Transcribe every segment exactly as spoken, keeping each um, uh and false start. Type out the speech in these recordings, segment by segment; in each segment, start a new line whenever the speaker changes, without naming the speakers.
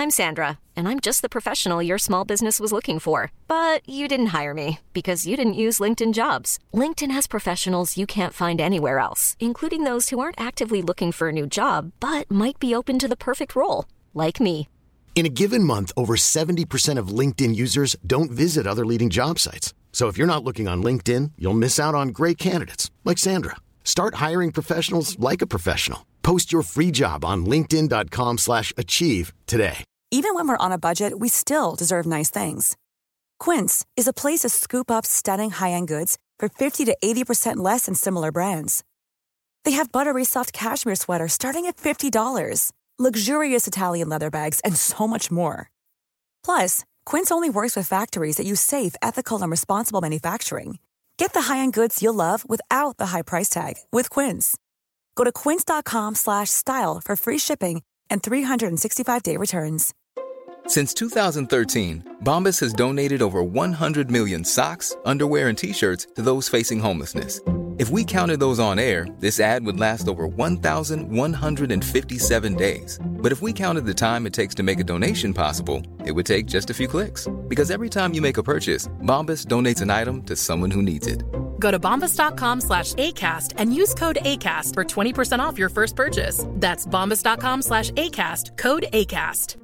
I'm Sandra, and I'm just the professional your small business was looking for. But you didn't hire me because you didn't use LinkedIn Jobs. LinkedIn has professionals you can't find anywhere else, including those who aren't actively looking for a new job, but might be open to the perfect role, like me.
In a given month, over seventy percent of LinkedIn users don't visit other leading job sites. So if you're not looking on LinkedIn, you'll miss out on great candidates like Sandra. Start hiring professionals like a professional. Post your free job on linkedin.com slash achieve today.
Even when we're on a budget, we still deserve nice things. Quince is a place to scoop up stunning high-end goods for fifty to eighty percent less than similar brands. They have buttery soft cashmere sweaters starting at fifty dollars, luxurious Italian leather bags, and so much more. Plus, Quince only works with factories that use safe, ethical, and responsible manufacturing. Get the high-end goods you'll love without the high price tag with Quince. Go to quince.com slash style for free shipping and three sixty-five day returns.
Since two thousand thirteen, Bombas has donated over one hundred million socks, underwear, and T-shirts to those facing homelessness. If we counted those on air, this ad would last over one thousand one hundred fifty-seven days. But if we counted the time it takes to make a donation possible, it would take just a few clicks. Because every time you make a purchase, Bombas donates an item to someone who needs it.
Go to bombas.com slash ACAST and use code ACAST for twenty percent off your first purchase. That's bombas.com slash ACAST, code ACAST.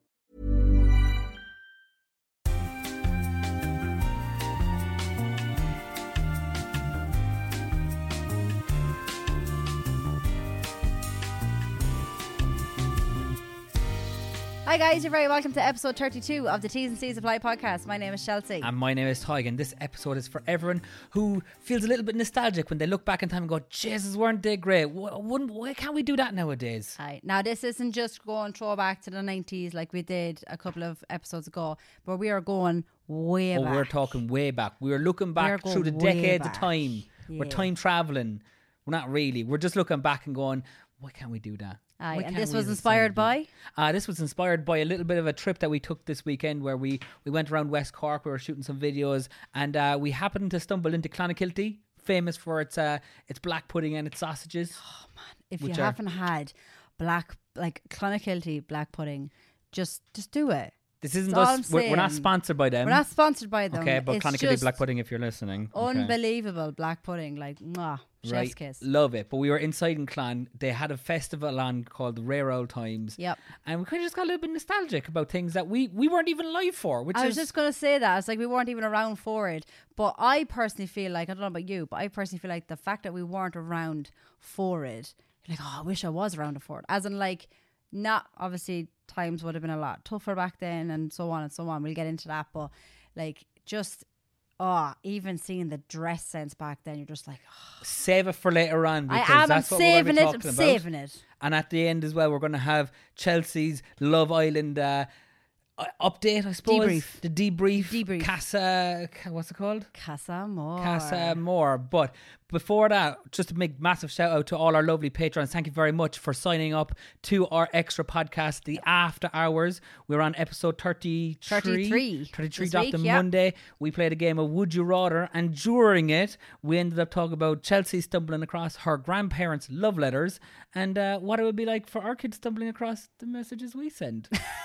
Hi guys, you're very welcome to episode thirty-two of the T's and C's Apply podcast. My name is Chelsea.
And my name is Tig, and this episode is for everyone who feels a little bit nostalgic when they look back in time and go, Jesus, weren't they great? Wouldn't, why can't we do that nowadays?
Aye. Now this isn't just going throwback to the nineties like we did a couple of episodes ago, but we are going way
oh,
back.
We're talking way back. We're looking back
We're
through the
way
decades
back.
of time.
Yeah.
We're time travelling. We're not really. We're just looking back and going, why can't we do that?
Aye,
Why
and
can't
this
we
was
as a
inspired
society?
by?
Uh, this was inspired by a little bit of a trip that we took this weekend where we, we went around West Cork. We were shooting some videos and uh, we happened to stumble into Clonakilty, famous for its uh, its black pudding and its sausages.
Oh man, if
Which
you
are-
haven't had black, like Clonakilty black pudding, just just do it.
This isn't
That's all
us.
I'm
We're, we're not
saying.
sponsored by them.
We're not sponsored by them.
Okay, but
It's
Clonakilty
just
black pudding if you're listening. Okay.
unbelievable black pudding, like mwah, chef's
Right,
kiss.
love it. But we were inside in Clan. They had a festival on called the Rare Old Times.
Yep.
And we kind of just got a little bit nostalgic about things that we, we weren't even live for. Which
I
is
was just going to say that. It's like we weren't even around for it. But I personally feel like, I don't know about you, but I personally feel like the fact that we weren't around for it, like, oh, I wish I was around for it. As in, like, not obviously times would have been a lot tougher back then and so on and so on. We'll get into that. But, like, just, oh, even seeing the dress sense back then, you're just like, oh.
save it for later on.
I
Because
am. I'm
that's what we're
saving
gonna
it.
be
I'm
talking
saving
about.
it.
And at the end as well, we're going to have Chelsea's Love Island uh, uh, update, I suppose.
Debrief.
The debrief.
Debrief.
Casa, ca- what's it called?
Casa More.
Casa More. But before that, just a big massive shout out to all our lovely patrons. Thank you very much for signing up to our extra podcast, The After Hours. We're on episode thirty-three.
thirty-three.
thirty-three
This
dropped
week,
on
yeah.
Monday. We played a game of Would You Rather, and during it, we ended up talking about Chelsea stumbling across her grandparents' love letters and uh, what it would be like for our kids stumbling across the messages we send.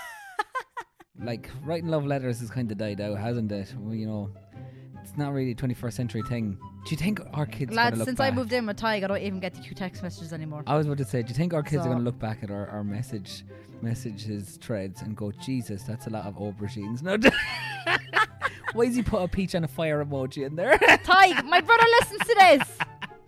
Like, writing love letters has kind of died out, hasn't it? Well, you know, it's not really a twenty-first century thing. Do you think our kids are
Lads,
gonna look
since
back?
I moved in with Tig, I don't even get the cute text messages anymore.
I was about to say, do you think our kids
So-
are going to look back at our, our message messages threads and go, Jesus, that's a lot of aubergines. No, why does he put a peach and a fire emoji in there?
Tig, my brother listens to this.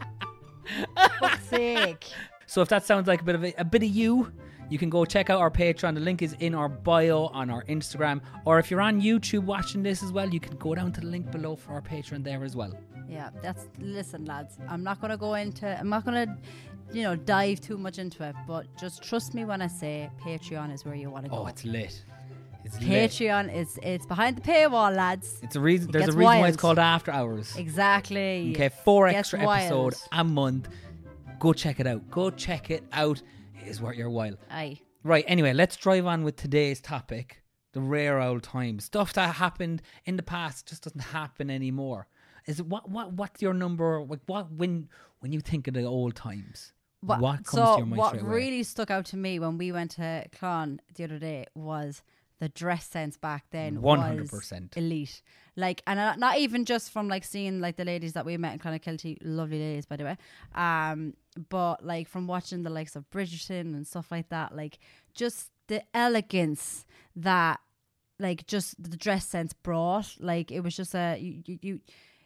Fuck's sake.
So if that sounds like a bit of a, a bit of you, you can go check out our Patreon. The link is in our bio on our Instagram. Or if you're on YouTube watching this as well, you can go down to the link below for our Patreon there as well.
Yeah, that's, listen lads, I'm not going to go into, I'm not going to, you know, dive too much into it, but just trust me when I say Patreon is where you want to go.
Oh, it's lit. It's lit.
Patreon is, it's behind the paywall, lads.
It's a reason.
It
There's a
gets
reason why
wild.
it's called After Hours.
Exactly.
Okay, four
Gets
extra
wild.
episodes a month. Go check it out. Go check it out. It is worth your while.
Aye.
Right, anyway, let's drive on with today's topic. The rare old times. Stuff that happened in the past just doesn't happen anymore. Is it what what what's your number, like what when when you think of the old times?
What,
What comes
so
to your mind
what
straight away?
really stuck out to me when we went to Clon the other day was the dress sense back then
one hundred percent.
was elite. Like, and uh, not even just from like seeing like the ladies that we met in Clonakilty, lovely ladies by the way, um, but like from watching the likes of Bridgerton and stuff like that, like just the elegance that like just the dress sense brought. Like it was just a you you you,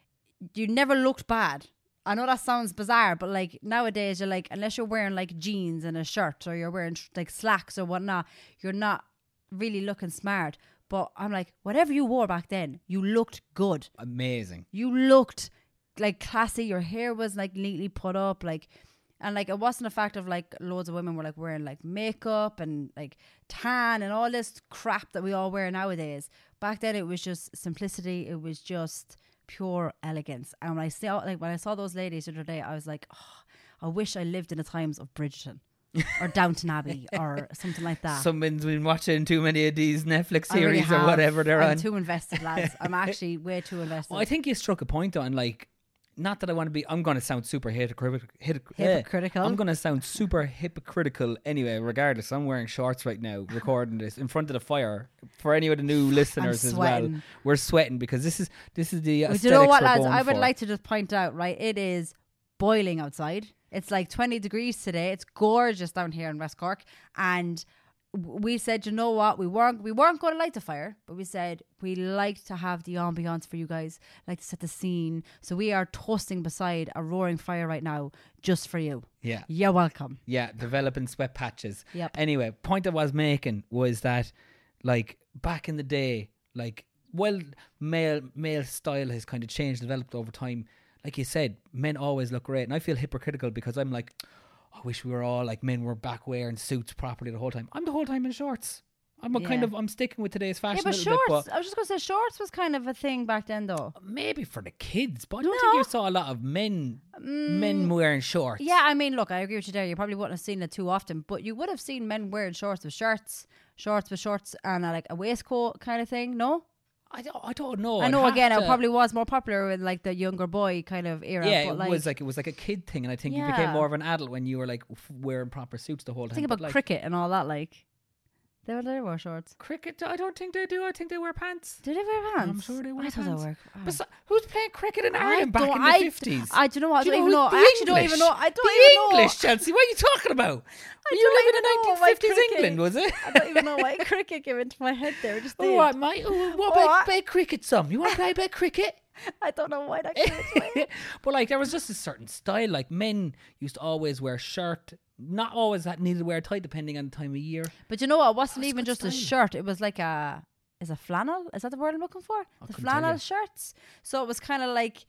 you never looked bad. I know that sounds bizarre, but like nowadays you're like, unless you're wearing like jeans and a shirt or you're wearing like slacks or whatnot, you're not really looking smart. But I'm like, whatever you wore back then, you looked good.
Amazing.
You looked like classy. Your hair was like neatly put up, like, and like it wasn't a fact of like loads of women were like wearing like makeup and like tan and all this crap that we all wear nowadays. Back then it was just simplicity. It was just pure elegance. And when I saw like when I saw those ladies the other day, I was like, oh, I wish I lived in the times of Bridgerton. Or Downton Abbey or something like that.
Someone's been watching too many of these Netflix
I really
series or
have.
whatever they're
I'm
on.
too invested, lads. I'm actually way too invested.
Well, I think you struck a point on like, not that I want to be, I'm going to sound super hypocritical.
Hypocritical?
I'm going to sound super hypocritical anyway, regardless. I'm wearing shorts right now, recording this in front of the fire. For any of the new listeners as well,
sweating.
we're sweating because this is this is the
But
aesthetics
you know what,
we're
lads?
going
I would
for.
like to just point out, right? It is boiling outside. It's like twenty degrees today. It's gorgeous down here in West Cork, and w- we said, you know what? We weren't we weren't going to light the fire, but we said we like to have the ambiance for you guys, like to set the scene. So we are toasting beside a roaring fire right now, just for you.
Yeah.
You're welcome.
Yeah, developing sweat patches.
Yep.
Anyway, point I was making was that, like, back in the day, like, well, male male style has kind of changed, developed over time. Like you said, men always look great. And I feel hypocritical because I'm like, I wish we were all like men were back wearing suits properly the whole time. I'm the whole time in shorts. I'm a
Yeah.
kind of, I'm sticking with today's fashion
Yeah, but
a little
shorts.
bit,
I was just going to say shorts was kind of a thing back then, though.
but maybe for the kids. But I don't
No.
think you saw a lot of men men wearing shorts.
Yeah, I mean, look, I agree with you there. You probably wouldn't have seen it too often, but you would have seen men wearing shorts with shirts, shorts with shorts, and a, like a waistcoat kind of thing. No,
I don't, I don't know.
I
I'd
know.
have
Again,
to-
it probably was more popular with like the younger boy kind of era.
Yeah,
but
it
like,
was like it was like a kid thing, and I think you
Yeah.
became more of an adult when you were like f- wearing proper suits the whole time.
think
But,
about
like,
cricket and all that. Like, they were they wore shorts.
cricket. I don't think they do. I think they wear pants.
Did they wear pants?
I'm sure they wear
I thought
pants.
they were.
But so, who's playing cricket in
I
Ireland back
don't-
in the
I-
fifties?
I do you know what? I
Do you
don't even
know
know.
the
I actually don't
English?
even know. I don't
the
even know.
English, Chelsea. What are you talking about? Were you
don't
living
even
in
know
nineteen
why
fifties
cricket-
England, was it?
I don't even know why cricket came into my head there. Just
Oh,
did.
what, mate? Oh, what about
What?
play cricket some? You want to play a bit of cricket?
I don't know why that came into my head.
But like there was just a certain style. Like men used to always wear shirt, not always that needed to wear a tie depending on the time of year.
But you know what? It wasn't
That's
even
good
just a
style.
shirt. It was like a is a flannel. Is that the word I'm looking for? The
couldn't tell
flannel
you.
shirts. So it was kind of like,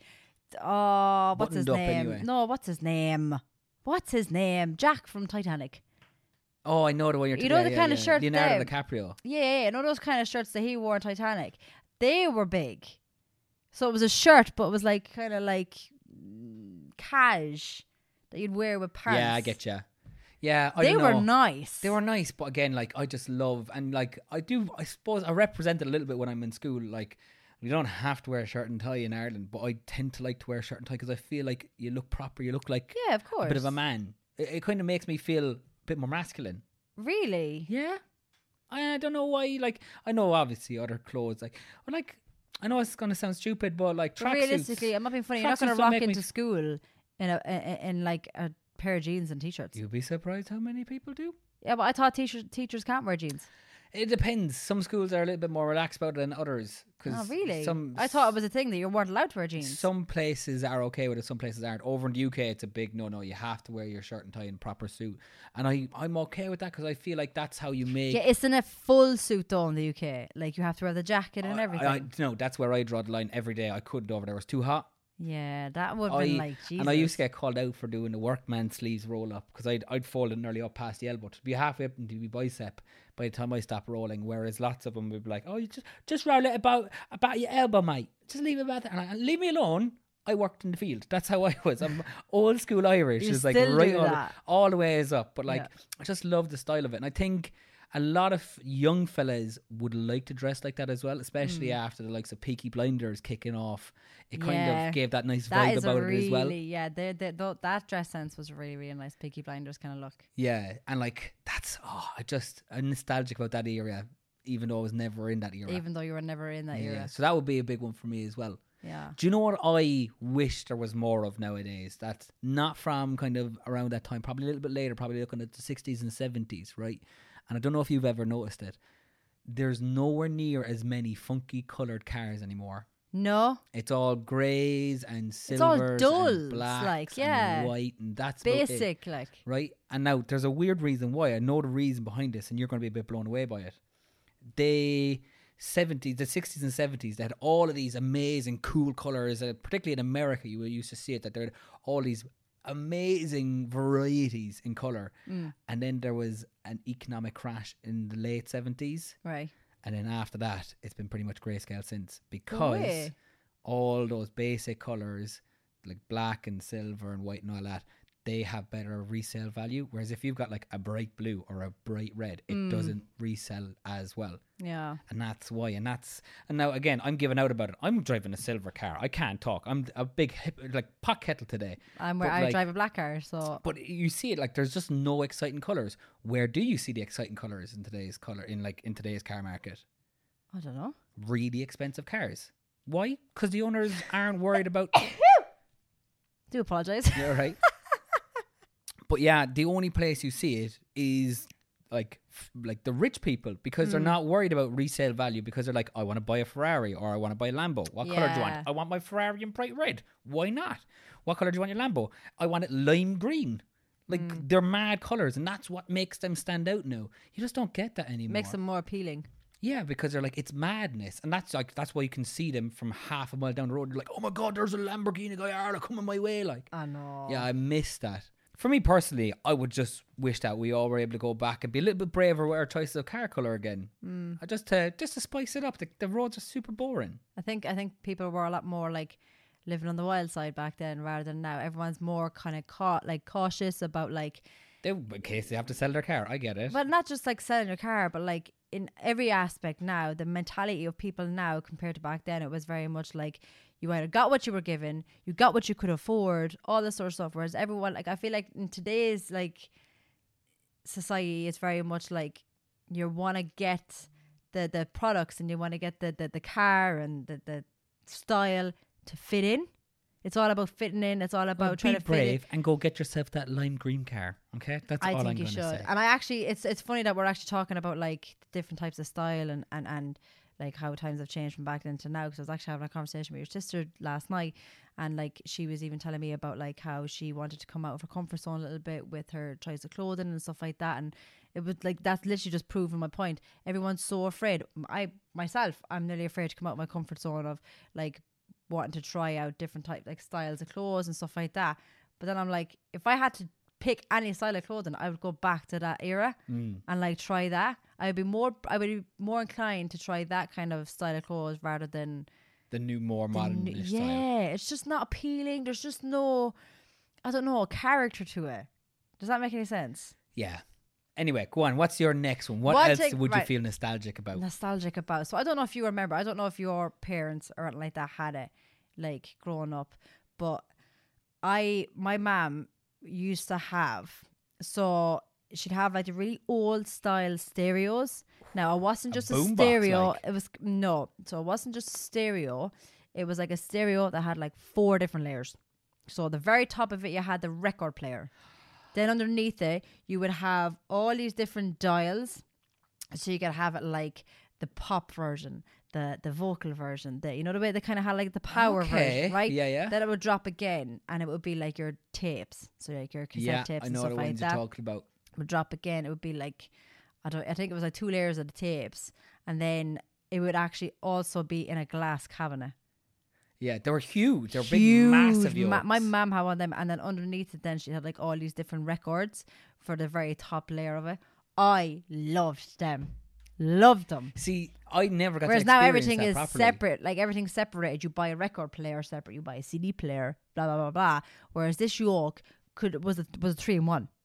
oh, what's his
Buttoned up
name?
anyway.
No, what's his name? What's his name? Jack from Titanic.
Oh, I know the one you're
You
talking
know
about.
the
Yeah,
kind
yeah,
of shirt
Leonardo
there?
DiCaprio.
Yeah, yeah, yeah. You know those kind of shirts that he wore in Titanic. They were big. So it was a shirt, but it was like kind of like mm, cash that you'd wear with pants.
Yeah, I get you. Yeah, I
They
don't
were
know.
nice.
They were nice, but again, like I just love and like I do. I suppose I represent it a little bit when I'm in school. Like you don't have to wear a shirt and tie in Ireland, but I tend to like to wear a shirt and tie because I feel like you look proper. You look like
Yeah, of course.
a bit of a man. It, it kind of makes me feel a bit more masculine.
Really?
Yeah, I, I don't know why. Like I know obviously other clothes, like or like I know it's gonna sound stupid, but like
But
tracksuits.
realistically, I'm not being funny. You're not going
tracksuits
to
don't
rock
make me
into
f-
school in a in, in like a pair of jeans and t-shirts.
You'd be surprised how many people do.
Yeah, but I thought teachers teachers can't wear jeans.
It depends. Some schools are a little bit more relaxed about it than others. Cause
Oh, really?
Some,
I thought it was a thing that you weren't allowed to wear jeans.
Some places are okay with it, some places aren't. Over in the U K, it's a big no-no. You have to wear your shirt and tie and proper suit. And I, I'm okay with that because I feel like that's how you make...
Yeah, it's in a full suit though in the U K. Like you have to wear the jacket and everything.
I, I, no, that's where I draw the line every day. I couldn't over there. It was too hot.
yeah, that would have
I,
been like Jesus.
and I used to get called out for doing the workman sleeves roll up because I'd, I'd fold it nearly up past the elbow to be halfway up into the bicep by the time I stopped rolling. Whereas lots of them would be like, "Oh, you just just roll it about about your elbow, mate. Just leave it about that, and I, leave me alone." I worked in the field. That's how I was. I'm old school Irish.
You
It's like
still
right
do
all,
that.
all the ways up. But like,
Yeah.
I just love the style of it, and I think a lot of young fellas would like to dress like that as well, especially mm. after the likes of Peaky Blinders kicking off. It kind
yeah.
of gave that nice
that
vibe about
really,
it as well.
Yeah, they, they, th- that dress sense was really, really nice. Peaky Blinders kind of look.
Yeah, and like that's oh, I just I'm nostalgic about that era, even though I was never in that era.
Even though you were never in that
yeah,
era.
So that would be a big one for me as well.
Yeah.
Do you know what I wish there was more of nowadays? That's not from kind of around that time, probably a little bit later, probably looking at the sixties and seventies, right? And I don't know if you've ever noticed it. There's nowhere near as many funky coloured cars anymore.
No.
It's all greys and silvers
it's all dulls,
and blacks
like, yeah.
and white, and that's
basic,
about it,
like.
right? And now there's a weird reason why. I know the reason behind this, and you're going to be a bit blown away by it. They... seventies, the sixties and seventies, they had all of these amazing cool colours, uh, particularly in America you used to see it, that there had all these amazing varieties in colour.
Mm.
And then there was an economic crash in the late seventies,
right?
And then after that it's been pretty much grayscale since, because
oh,
all those basic colours like black and silver and white and all that, they have better resale value, whereas if you've got like a bright blue or a bright red, it
mm.
doesn't resell as well.
Yeah.
And that's why. And that's and now again, I'm giving out about it. I'm driving a silver car. I can't talk. I'm a big hip, like pot kettle today.
I'm where I like, drive a black car, so
but you see it, like there's just no exciting colours. Where do you see the exciting colours in today's colour in like in today's car market?
I don't know.
Really expensive cars. Why? Because the owners aren't worried about
do apologise.
You're right. But yeah, the only place you see it is like f- like the rich people, because mm. they're not worried about resale value, because they're like, I want to buy a Ferrari or I want to buy a Lambo. What
yeah.
colour do you want? I want my Ferrari in bright red. Why not? What colour do you want your Lambo? I want it lime green. Like mm. they're mad colours, and that's what makes them stand out now. You just don't get that anymore.
Makes them more appealing.
Yeah, because they're like, it's madness. And that's like that's why you can see them from half a mile down the road. You're like, oh my God, there's a Lamborghini Gallardo coming my way. Like,
I know.
Yeah, I miss that. For me personally, I would just wish that we all were able to go back and be a little bit braver with our choices of car colour again.
Mm.
Just to just to spice it up. The, the roads are super boring.
I think I think people were a lot more like living on the wild side back then rather than now. Everyone's more kind of caught like cautious about like.
They, in case they have to sell their car, I get it.
But not just like selling your car, but like in every aspect now, the mentality of people now compared to back then, it was very much like you either got what you were given, you got what you could afford, all this sort of stuff. Whereas everyone, like I feel like in today's like society, it's very much like you want to get the the products and you want to get the, the, the car and the, the style to fit in. It's all about fitting in. It's all about
well,
trying
be
to
brave
fit in.
and go get yourself that lime green car. Okay, that's
I
all
think
I'm
you
going
should.
to say.
And I actually, it's it's funny that we're actually talking about like different types of style and and and like how times have changed from back then to now. Because I was actually having a conversation with your sister last night, and like she was even telling me about like how she wanted to come out of her comfort zone a little bit with her choice of clothing and stuff like that. And it was like that's literally just proving my point. Everyone's so afraid. I myself, I'm nearly afraid to come out of my comfort zone of like wanting to try out different type like styles of clothes and stuff like that. But then I'm like, if I had to pick any style of clothing, I would go back to that era
mm.
and like try that. I would be more I would be more inclined to try that kind of style of clothes rather than
the new more modern
n-
style.
yeah, it's just not appealing. There's just no, I don't know, character to it. Does that make any sense?
Yeah. Anyway, go on. What's your next one? What
One
else
thing-
would you
right.
feel nostalgic about?
Nostalgic about. So I don't know if you remember. I don't know if your parents or anything like that had it, like growing up. But I, my mum used to have. So she'd have like the really old style stereos. Now it wasn't
A
just a,
boombox,
stereo.
like.
It was no. So it wasn't just a stereo. It was like a stereo that had like four different layers. So the very top of it, you had the record player. Then underneath it, you would have all these different dials. So you could have it like the pop version, the the vocal version, the you know the way they kind of had like the power
Okay.
version, right?
Yeah, yeah.
Then it would drop again, and it would be like your tapes, so like your cassette
yeah,
tapes
I
and
know
stuff
the
like
ones
that.
you're talking about.
Would drop again. It would be like I don't. I think it was like two layers of the tapes, and then it would actually also be in a glass cabinet.
Yeah, they were huge. They were big,
Huge.
massive
Ma-
yokes.
my mum had one of them, and then underneath it, then she had like all these different records for the very top layer of it. I loved them, loved them.
See, I never got
Whereas
to
now
experience
everything
that
is
properly.
separate, like everything's separated. You buy a record player separate, you buy a C D player, blah blah blah blah. Whereas this yoke could was a, was a three in one.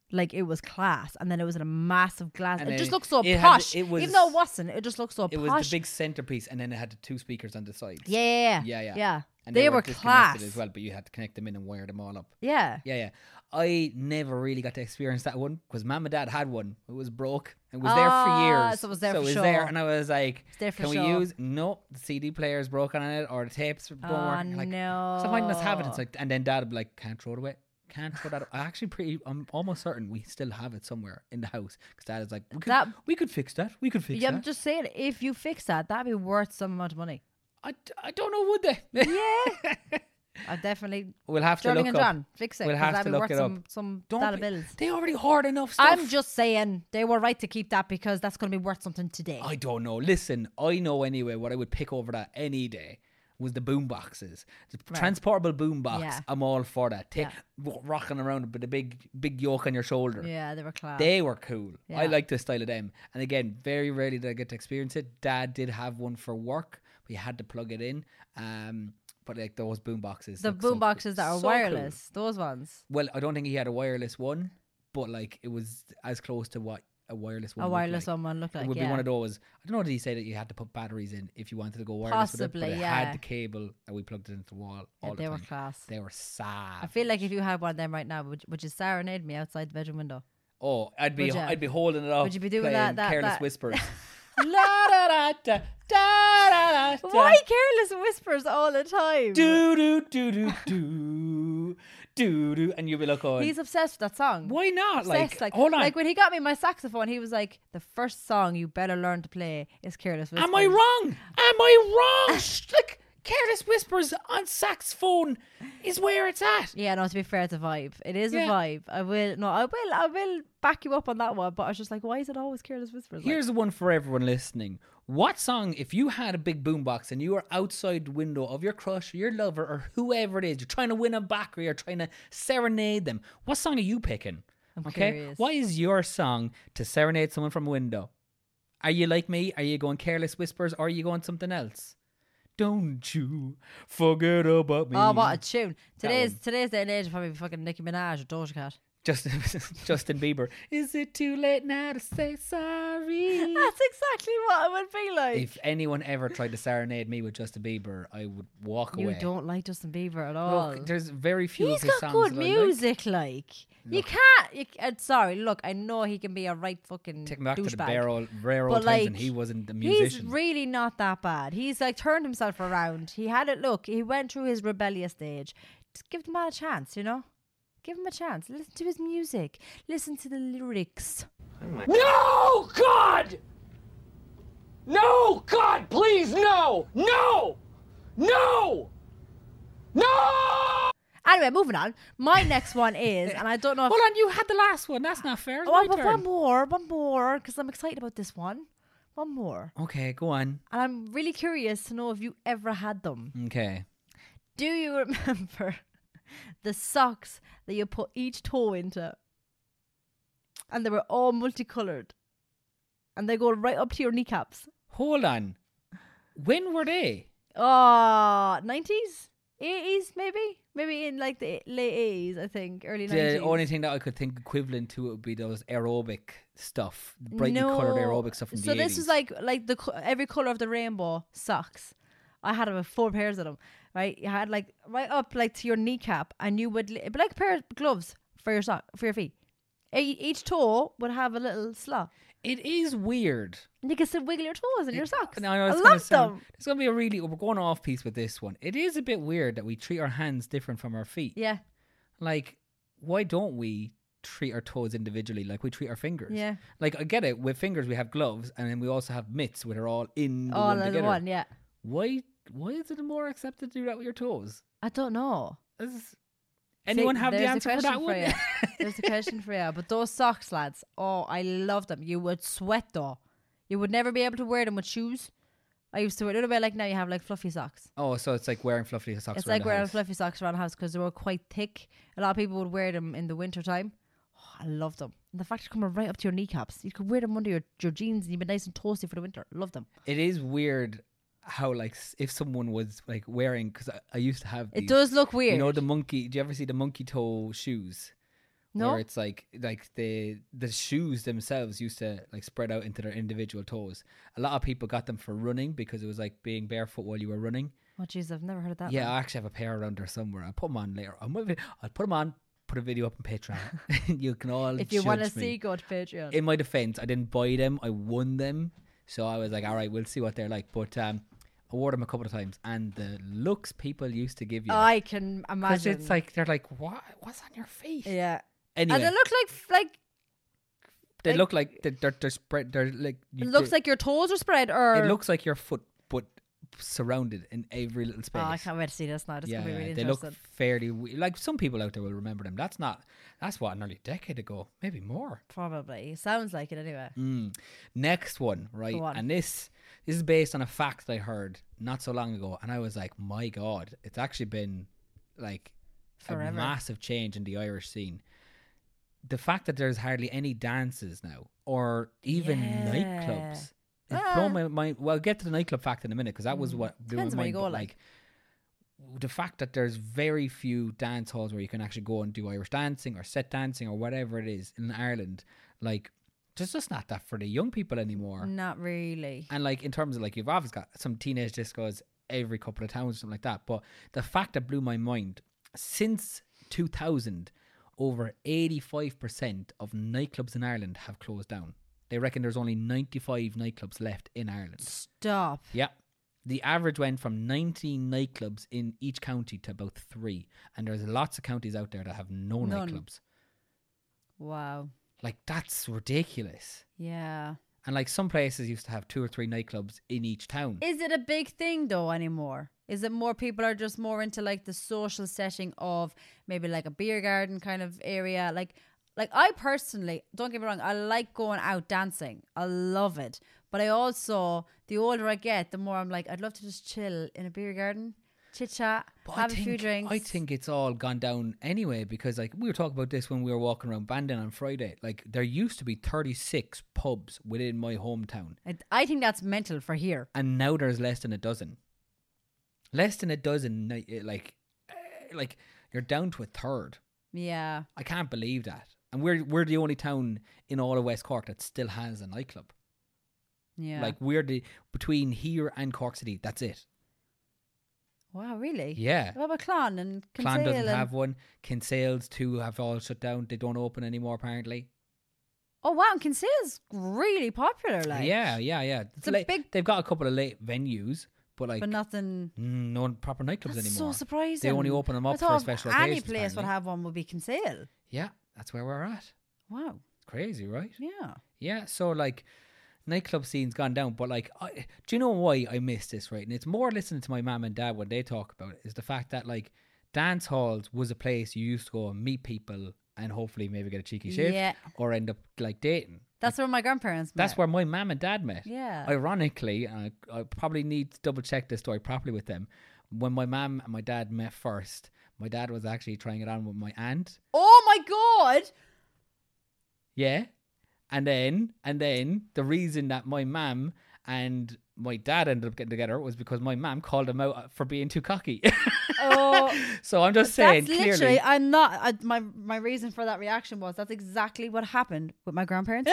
like it was class, and then it was in a massive glass.
And
It
then
just looked so
it had-
posh,
it was-
even though it wasn't. It just looked so
It
posh.
was the big centerpiece, and then it had the two speakers on the sides.
yeah, yeah, yeah,
yeah, yeah.
yeah.
And
they, were
disconnected
class
as well, but you had to connect them in and wire them all up.
Yeah,
Yeah, yeah. I never really got to experience that one because Mum and Dad had one. It was broke. It was there for
Ah,
years.
so it was there
so
for
it was
sure.
there, and I was like,
there for
"Can we
sure.
use?" No, the C D player's broken on it, or the tapes don't
Oh,
work. Like,
no.
so why didn't us have it? It's like, and then Dad would be like, "Can't throw it away. Can't throw that." I actually pretty. I'm almost certain we still have it somewhere in the house because Dad is like, "We could,
That-
we could fix that. We could fix
yeah, I'm
that."
just saying, if you fix that, that'd be worth some amount of money.
I, I don't know, would they?
Yeah, I definitely.
We'll have to
Sterling
look
and
up.
John, fix it.
We'll
'cause
have
that'd
to
be
look
worth
it
some,
up.
some
Don't
dollar
be-
bills.
They already hoard enough stuff.
I'm just saying they were right to keep that because that's going to be worth something today.
I don't know. Listen, I know anyway what I would pick over that any day was the boom boxes. The
Right.
transportable boom box.
Yeah.
I'm all for that. Ta-
Yeah.
w- rocking around with a big big yoke on your shoulder.
Yeah, they were class.
They were cool.
Yeah.
I like the style of them. And again, very rarely did I get to experience it. Dad did have one for work, but you had to plug it in. Um, but like those boom boxes.
the
look so
boom boxes that are
so cool.
wireless, those ones.
Well, I don't think he had a wireless one, but like it was as close to what a wireless one
A
looked
wireless
like.
one would look like.
It would
yeah.
be one of those. I don't know. Did he say that you had to put batteries in if you wanted to go wireless with it?
Possibly,
But it
yeah.
had the cable and we plugged it into the wall
Yeah,
all the
they
time.
were class.
They were sad.
I feel like if you had one of them right now, would, would you serenade me outside the bedroom window?
Oh, I'd be
Would ya?
I'd be holding it up.
Would you be doing
playing
that- that-
Careless
that-
Whispers. La da da da da da da.
Why careless whispers all the time?
Do do do do do do do, and you'll be like, oh,
He's obsessed with that song.
why not?
Obsessed,
Like, hold on.
Like when he got me my saxophone, he was like, "The first song you better learn to play is Careless Whispers."
Am I wrong? Am I wrong? Sh- like Careless Whispers on saxophone is where it's at.
Yeah, no. To be fair, it's a vibe. It is
Yeah.
a vibe. I will. No, I will. I will back you up on that one. But I was just like, why is it always Careless Whispers? Like,
Here's the one for everyone listening. What song, if you had a big boombox and you were outside the window of your crush or your lover or whoever it is, you're trying to win them back or you're trying to serenade them, what song are you picking?
I'm
okay?
curious.
What is your song to serenade someone from a window? Are you like me? Are you going Careless Whispers or are you going something else? Don't you forget about me.
Oh, what a tune! Today's
one.
today's day and age, probably fucking Nicki Minaj or Doja Cat.
Justin, Justin Bieber. Is it too late now to say sorry?
That's exactly what it would be like.
If anyone ever tried to serenade me with Justin Bieber, I would walk
you
away.
don't like Justin Bieber at all.
Look, there's very few
He's
of his
got
songs
good
that I like.
music, like. You can't. You, uh, sorry, look, I know he can be a right fucking
Take me back to the
douchebag.
rare old, rare
But
old times when
like,
he wasn't the
he's
musician.
really not that bad. He's like turned himself around. He had it. Look, he went through his rebellious stage. Just give the man a chance, you know. Give him a chance. Listen to his music. Listen to the lyrics.
No, God! No, God, please, no! No! No! No!
Anyway, moving on. My next one is, and I don't know if
Hold on, you had the last one. That's not fair. It's
Oh,
my
but
turn.
one more, one more, because I'm excited about this one. One more.
Okay, go on.
And I'm really curious to know if you ever had them.
Okay.
Do you remember the socks that you put each toe into? And they were all multicolored. And they go right up to your kneecaps.
Hold on. When were they?
Oh, nineties? eighties, maybe? Maybe in like the late eighties, I think. Early nineties.
The only thing that I could think equivalent to it would be those aerobic stuff, brightly coloured aerobic stuff from
so
the
this
eighties.
was like like the co- every color of the rainbow socks. I had about four pairs of them. Right, you had like right up like to your kneecap, and you would li- it'd be like a pair of gloves for your sock for your feet. E- each toe would have a little slot.
It is weird.
And you can still wiggle your toes in your socks.
Now, I, know
I
it's gonna
love
sound,
them.
It's going to be a really, we're going off piece with this one. It is a bit weird that we treat our hands different from our feet.
Yeah,
Like, why don't we treat our toes individually like we treat our fingers?
yeah.
Like, I get it. With fingers, we have gloves, and then we also have mitts, which are all in the
All
one
in
together.
one. Yeah.
Why, why is it more accepted to do that with your toes?
I don't know.
Is, anyone
See,
have the
there's a
answer for that
question
one?
you. There's a question for you. But those socks, lads, oh, I love them. You would sweat though. You would never be able to wear them with shoes. I used to wear a little bit like now you have like fluffy socks.
Oh, so it's like wearing fluffy socks
It's
around
like
the
wearing
house.
fluffy socks around the house because they were quite thick. A lot of people would wear them in the winter time. Oh, I love them. And the fact they're coming right up to your kneecaps. You could wear them under your, your jeans and you'd be nice and toasty for the winter. Love them.
It is weird how, like, s- if someone was, like, wearing, because I, I used to have these,
It does look weird.
you know, the monkey, do you ever see the monkey toe shoes?
No.
Where it's like like the the shoes themselves used to like spread out into their individual toes. A lot of people got them for running because it was like being barefoot while you were running.
Oh, jeez, I've never heard of that.
Yeah,
one.
I actually have a pair around there somewhere. I'll put them on later. I'll, I'll put them on, put a video up on Patreon. You can all
If you want to
judge me.
see, go to Patreon.
In my defense, I didn't buy them. I won them. So I was like, all right, we'll see what they're like. But um, I wore them a couple of times. And the looks people used to give you.
I can
Because
imagine.
it's like, they're like, what? What's on your feet?
Yeah.
Anyway,
And they look like, like,
they
like-
look like they're, they're, they're spread. They're like.
it looks like your toes are spread, or.
It looks like your foot, but surrounded in every little space.
Oh, I can't wait to see this now. This is
yeah,
going to be really
they
interesting.
look fairly we- like some people out there will remember them. That's not. That's what nearly a decade ago, maybe more.
Probably. Sounds like it anyway.
Mm. Next one, right?
Go on.
And this this is based on a fact I heard not so long ago, and I was like, my God, it's actually been like
Forever.
a massive change in the Irish scene. The fact that there's hardly any dances now, or even
Yeah.
nightclubs. It's
Ah.
blown my mind. Well, I'll get to the nightclub fact in a minute because that was what blew
Depends
my
where
mind.
you go,
but,
like.
like the fact that there's very few dance halls where you can actually go and do Irish dancing or set dancing or whatever it is in Ireland, like there's just not that for the young people anymore.
Not really.
And like in terms of like you've obviously got some teenage discos every couple of towns or something like that, but the fact that blew my mind, since two thousand, over eighty-five percent of nightclubs in Ireland have closed down. They reckon there's only ninety-five nightclubs left in Ireland.
Stop.
Yeah. The average went from nineteen nightclubs in each county to about three. And there's lots of counties out there that have no
None.
nightclubs.
Wow.
Like, that's ridiculous.
Yeah.
And like some places used to have two or three nightclubs in each town.
Is it a big thing though anymore? Is it more people are just more into like the social setting of maybe like a beer garden kind of area? Like, like I personally, don't get me wrong, I like going out dancing. I love it. But I also, the older I get, the more I'm like, I'd love to just chill in a beer garden, chit chat,
But
have
I
a
think,
few drinks.
I think it's all gone down anyway because like we were talking about this when we were walking around Bandon on Friday. Like there used to be thirty-six pubs within my hometown.
I, I think that's mental for here.
And now there's less than a dozen. Less than a dozen, ni- like, eh, like you're down to a third.
Yeah.
I can't believe that. And we're we're the only town in all of West Cork that still has a nightclub.
Yeah.
Like we're the between here and Cork City. That's it.
Wow, really?
Yeah.
What about Clon and
Clan
Kinsale
doesn't
and-
have one. Kinsale's two have all shut down. They don't open anymore apparently.
Oh wow, and Kinsale's really popular. Like,
yeah, yeah, yeah.
It's a
late,
big-
They've got a couple of late venues, but like
but nothing.
mm, no proper nightclubs
That's
anymore.
so surprising.
They only open them
I
up for
thought
special
any
occasions.
place would
apparently.
have one would be Kinsale.
Yeah, that's where we're at.
Wow.
It's crazy, right?
Yeah.
Yeah, so like nightclub scene's gone down, but like, I, do you know why I miss this, right? And it's more listening to my mum and dad when they talk about it, is the fact that like dance halls was a place you used to go and meet people and hopefully maybe get a cheeky shift
Yeah.
or end up like dating.
That's where my grandparents met.
That's where my mum and dad met.
Yeah.
Ironically, and I, I probably need to double check this story properly with them. When my mum and my dad met first, my dad was actually trying it on with my aunt.
Oh my god!
Yeah. And then, and then the reason that my mum and my dad ended up getting together was because my mum called him out for being too cocky.
Oh,
So I'm just saying,
that's
clearly.
literally. I'm not. I, my my reason for that reaction was that's exactly what happened with my grandparents.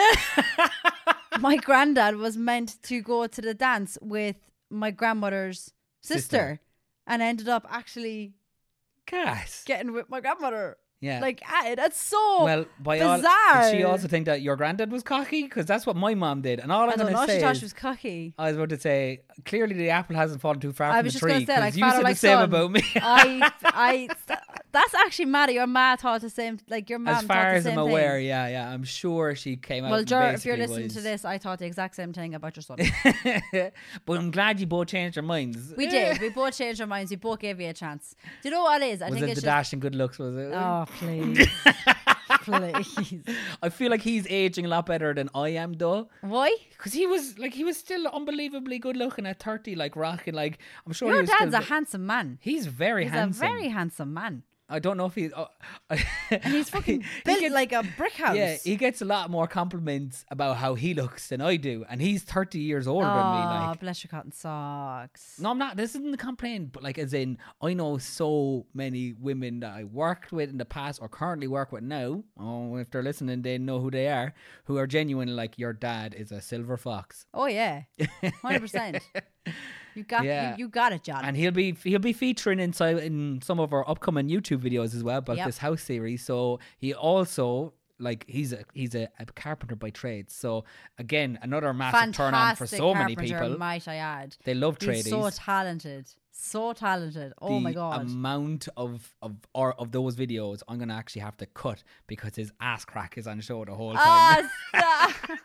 My granddad was meant to go to the dance with my grandmother's sister,
Sister.
and ended up actually
Gas.
getting with my grandmother.
Yeah.
Like, ah, that's so
Well, by all,
bizarre.
did she also think that your granddad was cocky? Because that's what my mum did. And all I'm
I don't
going
know.
to
She
say
thought
is,
she was cocky.
I was about to say, clearly the apple hasn't fallen too far
I
from
was
the
just
tree.
going to say, like,
'cause you
father,
said
like
the same
son.
about me.
I, I, that's actually mad. Your ma thought the same. Like your mum
As
thought
far
the
as
same
I'm aware,
thing.
yeah, yeah. I'm sure she came out
Well,
and
Ger, if you're
basically
listening to
was-
this, I thought the exact same thing about your son.
But I'm glad you both changed your minds.
We did. We both changed our minds. We both gave you a chance. Do you know what it is? I
Was
think
it
it's
the
just.
dash and good looks, was it?
Oh, please. Please.
I feel like he's aging a lot better than I am, though.
Why?
Because he was like he was still unbelievably good looking at thirty, like rocking. Like I'm sure he
Your
was
dad's
still,
a handsome man.
He's very
He's
handsome.
a very handsome man.
I don't know if he. Uh,
And he's fucking built
gets,
like a brick house.
Yeah, he gets a lot more compliments about how he looks than I do, and he's thirty years older
oh,
than me. Like,
bless your cotton socks.
no, I'm not. This isn't a complaint, but like, as in, I know so many women that I worked with in the past or currently work with now. Oh, if they're listening, they know who they are. Who are genuine. Like, your dad is a silver fox.
Oh yeah, hundred percent. You got
Yeah.
you, you got it, John.
And he'll be he'll be featuring inside in some of our upcoming YouTube videos as well about
Yep.
this house series. So he also like he's a he's a, a carpenter by trade. So again, another massive
Fantastic
turn on for so many
carpenter,
people.
might I add?
They love
He's
tradies.
so talented, so talented. Oh
the
my god!
amount of of or of those videos I'm gonna actually have to cut because his ass crack is on show the whole time.
Ah, stop.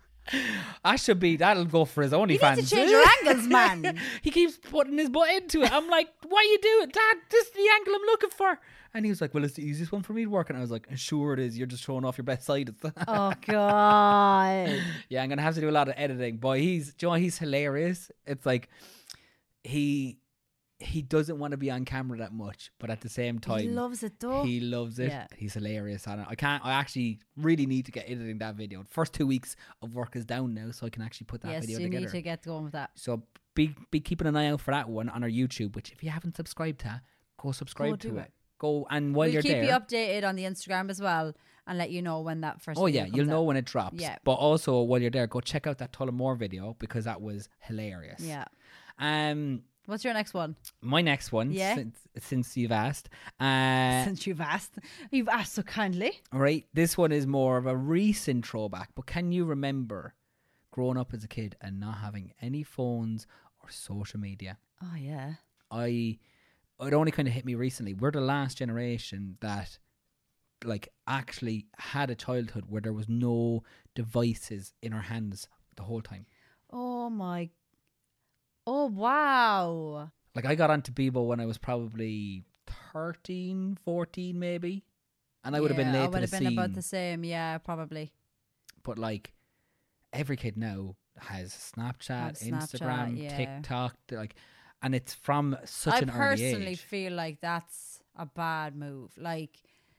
I should be that'll go for his
You
OnlyFans.
need to change your angles, man.
He keeps putting his butt into it. I'm like, why you do it, Dad? This is the angle I'm looking for. And he was like, well, it's the easiest one for me to work. And I was like, sure it is. You're just showing off your best side.
Oh god.
Yeah, I'm gonna have to do a lot of editing. Boy, he's, do you know, he's hilarious. It's like he he doesn't want to be on camera that much, but at the same time,
He loves it though.
He loves it.
Yeah.
He's hilarious on it. I can't. I actually really need to get editing that video. The first two weeks of work is down now, so I can actually put that
yes,
video
you
together.
need to get going with that.
So be be keeping an eye out for that one on our YouTube. Which if you haven't subscribed to, go subscribe
Go
to
do
it.
it.
Go and while
We'll
you're
keep
there.
you updated on the Instagram as well and let you know when that first.
Oh
video
yeah,
comes
you'll know
out.
when it drops.
Yeah.
But also while you're there, go check out that Tullamore video because that was hilarious.
Yeah.
Um.
What's your next one?
My next one,
Yeah.
since, since you've asked, uh,
Since you've asked, you've asked so kindly.
right, this one is more of a recent throwback, but can you remember growing up as a kid and not having any phones or social media?
Oh yeah.
I, it only kind of hit me recently. We're the last generation that, like, actually had a childhood where there was no devices in our hands the whole time.
Oh my. Oh wow.
Like, I got onto Bebo when I was probably thirteen, fourteen maybe. And I would have been
Yeah,
late
I
to
would
the
have been
scene.
about the same. Yeah, probably.
But, like, every kid now has Snapchat,
Have Snapchat,
Instagram,
yeah.
TikTok. Like, and it's from such
I
an early
personally
age.
feel like that's a bad move. Like,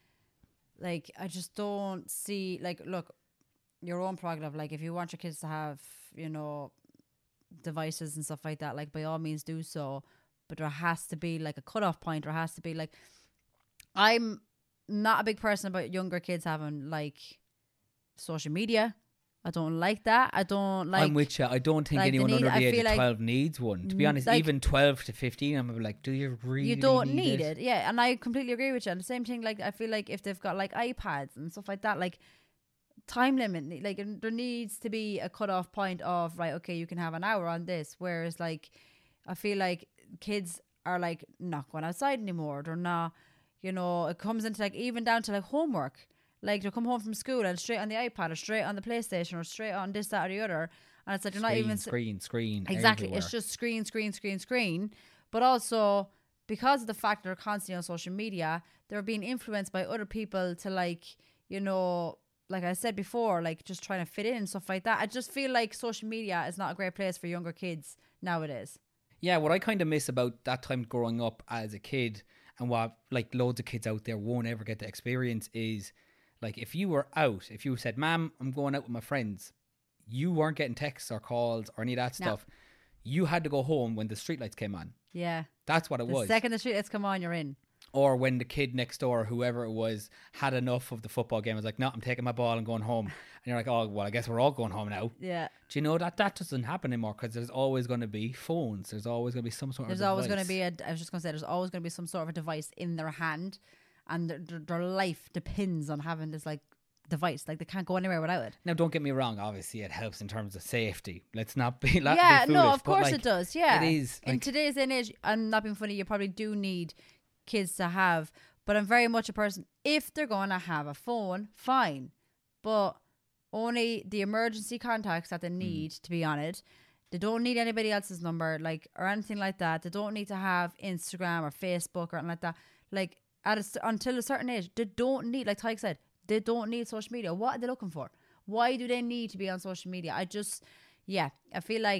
like I just don't see. Like, look, your own prerogative. Like, if you want your kids to have, you know, devices and stuff like that, like by all means do so. But there has to be like a cutoff point. There has to be like, I'm not a big person about younger kids having like social media. I don't like that. I don't like.
I'm with you. I don't think
like, the
anyone
need-
under
I
the age
feel
of
like-
twelve needs one. To be
Mm,
honest,
like-
even twelve to fifteen, I'm like, do you really
You don't
need,
need it. Yeah, and I completely agree with you. And the same thing, like I feel like if they've got like iPads and stuff like that, like time limit, like there needs to be a cutoff point of right. Okay, you can have an hour on this. Whereas like I feel like kids are like not going outside anymore. They're not, you know, it comes into like even down to like homework. Like they'll come home from school and straight on the iPad or straight on the PlayStation or straight on this, that, or the other. And it's like they're not
Screen,
even
screen, screen.
Exactly.
everywhere.
It's just screen, screen, screen, screen. But also, because of the fact that they're constantly on social media, they're being influenced by other people to like, you know, like I said before, like just trying to fit in and stuff like that. I just feel like social media is not a great place for younger kids nowadays.
Yeah, what I kind of miss about that time growing up as a kid and what like loads of kids out there won't ever get to experience is like if you were out, if you said, Mom, I'm going out with my friends, you weren't getting texts or calls or any of that
No.
stuff. You had to go home when the streetlights came on.
Yeah.
That's what it
The
was.
second the streetlights come on, you're in.
Or when the kid next door, whoever it was, had enough of the football game, was like, no, I'm taking my ball and going home. And you're like, oh, well, I guess we're all going home now.
Yeah.
Do you know that that doesn't happen anymore? Because there's always going to be phones. There's always going to be some sort
There's
of
always going to
device.
be a, I was just going to say, there's always going to be some sort of a device in their hand. And their, their, their life depends on having this like device. Like they can't go anywhere without it.
Now, don't get me wrong. Obviously, it helps in terms of safety. Let's not be like
Yeah,
be
no,
foolish,
of
but,
course
like,
it does. Yeah,
it is.
in
Like,
today's day and age. I'm not being funny. You probably do need kids to have, but I'm very much a person. If they're going to have a phone, fine, but only the emergency contacts that they need to be on it. They don't need anybody else's number, like or anything like that. They don't need to have Instagram or Facebook or anything like that. Like at a, st- until a certain age, they don't need. Like Tyke said, they don't need social media. What are they looking for? Why do they need to be on social media? I just, yeah, I feel like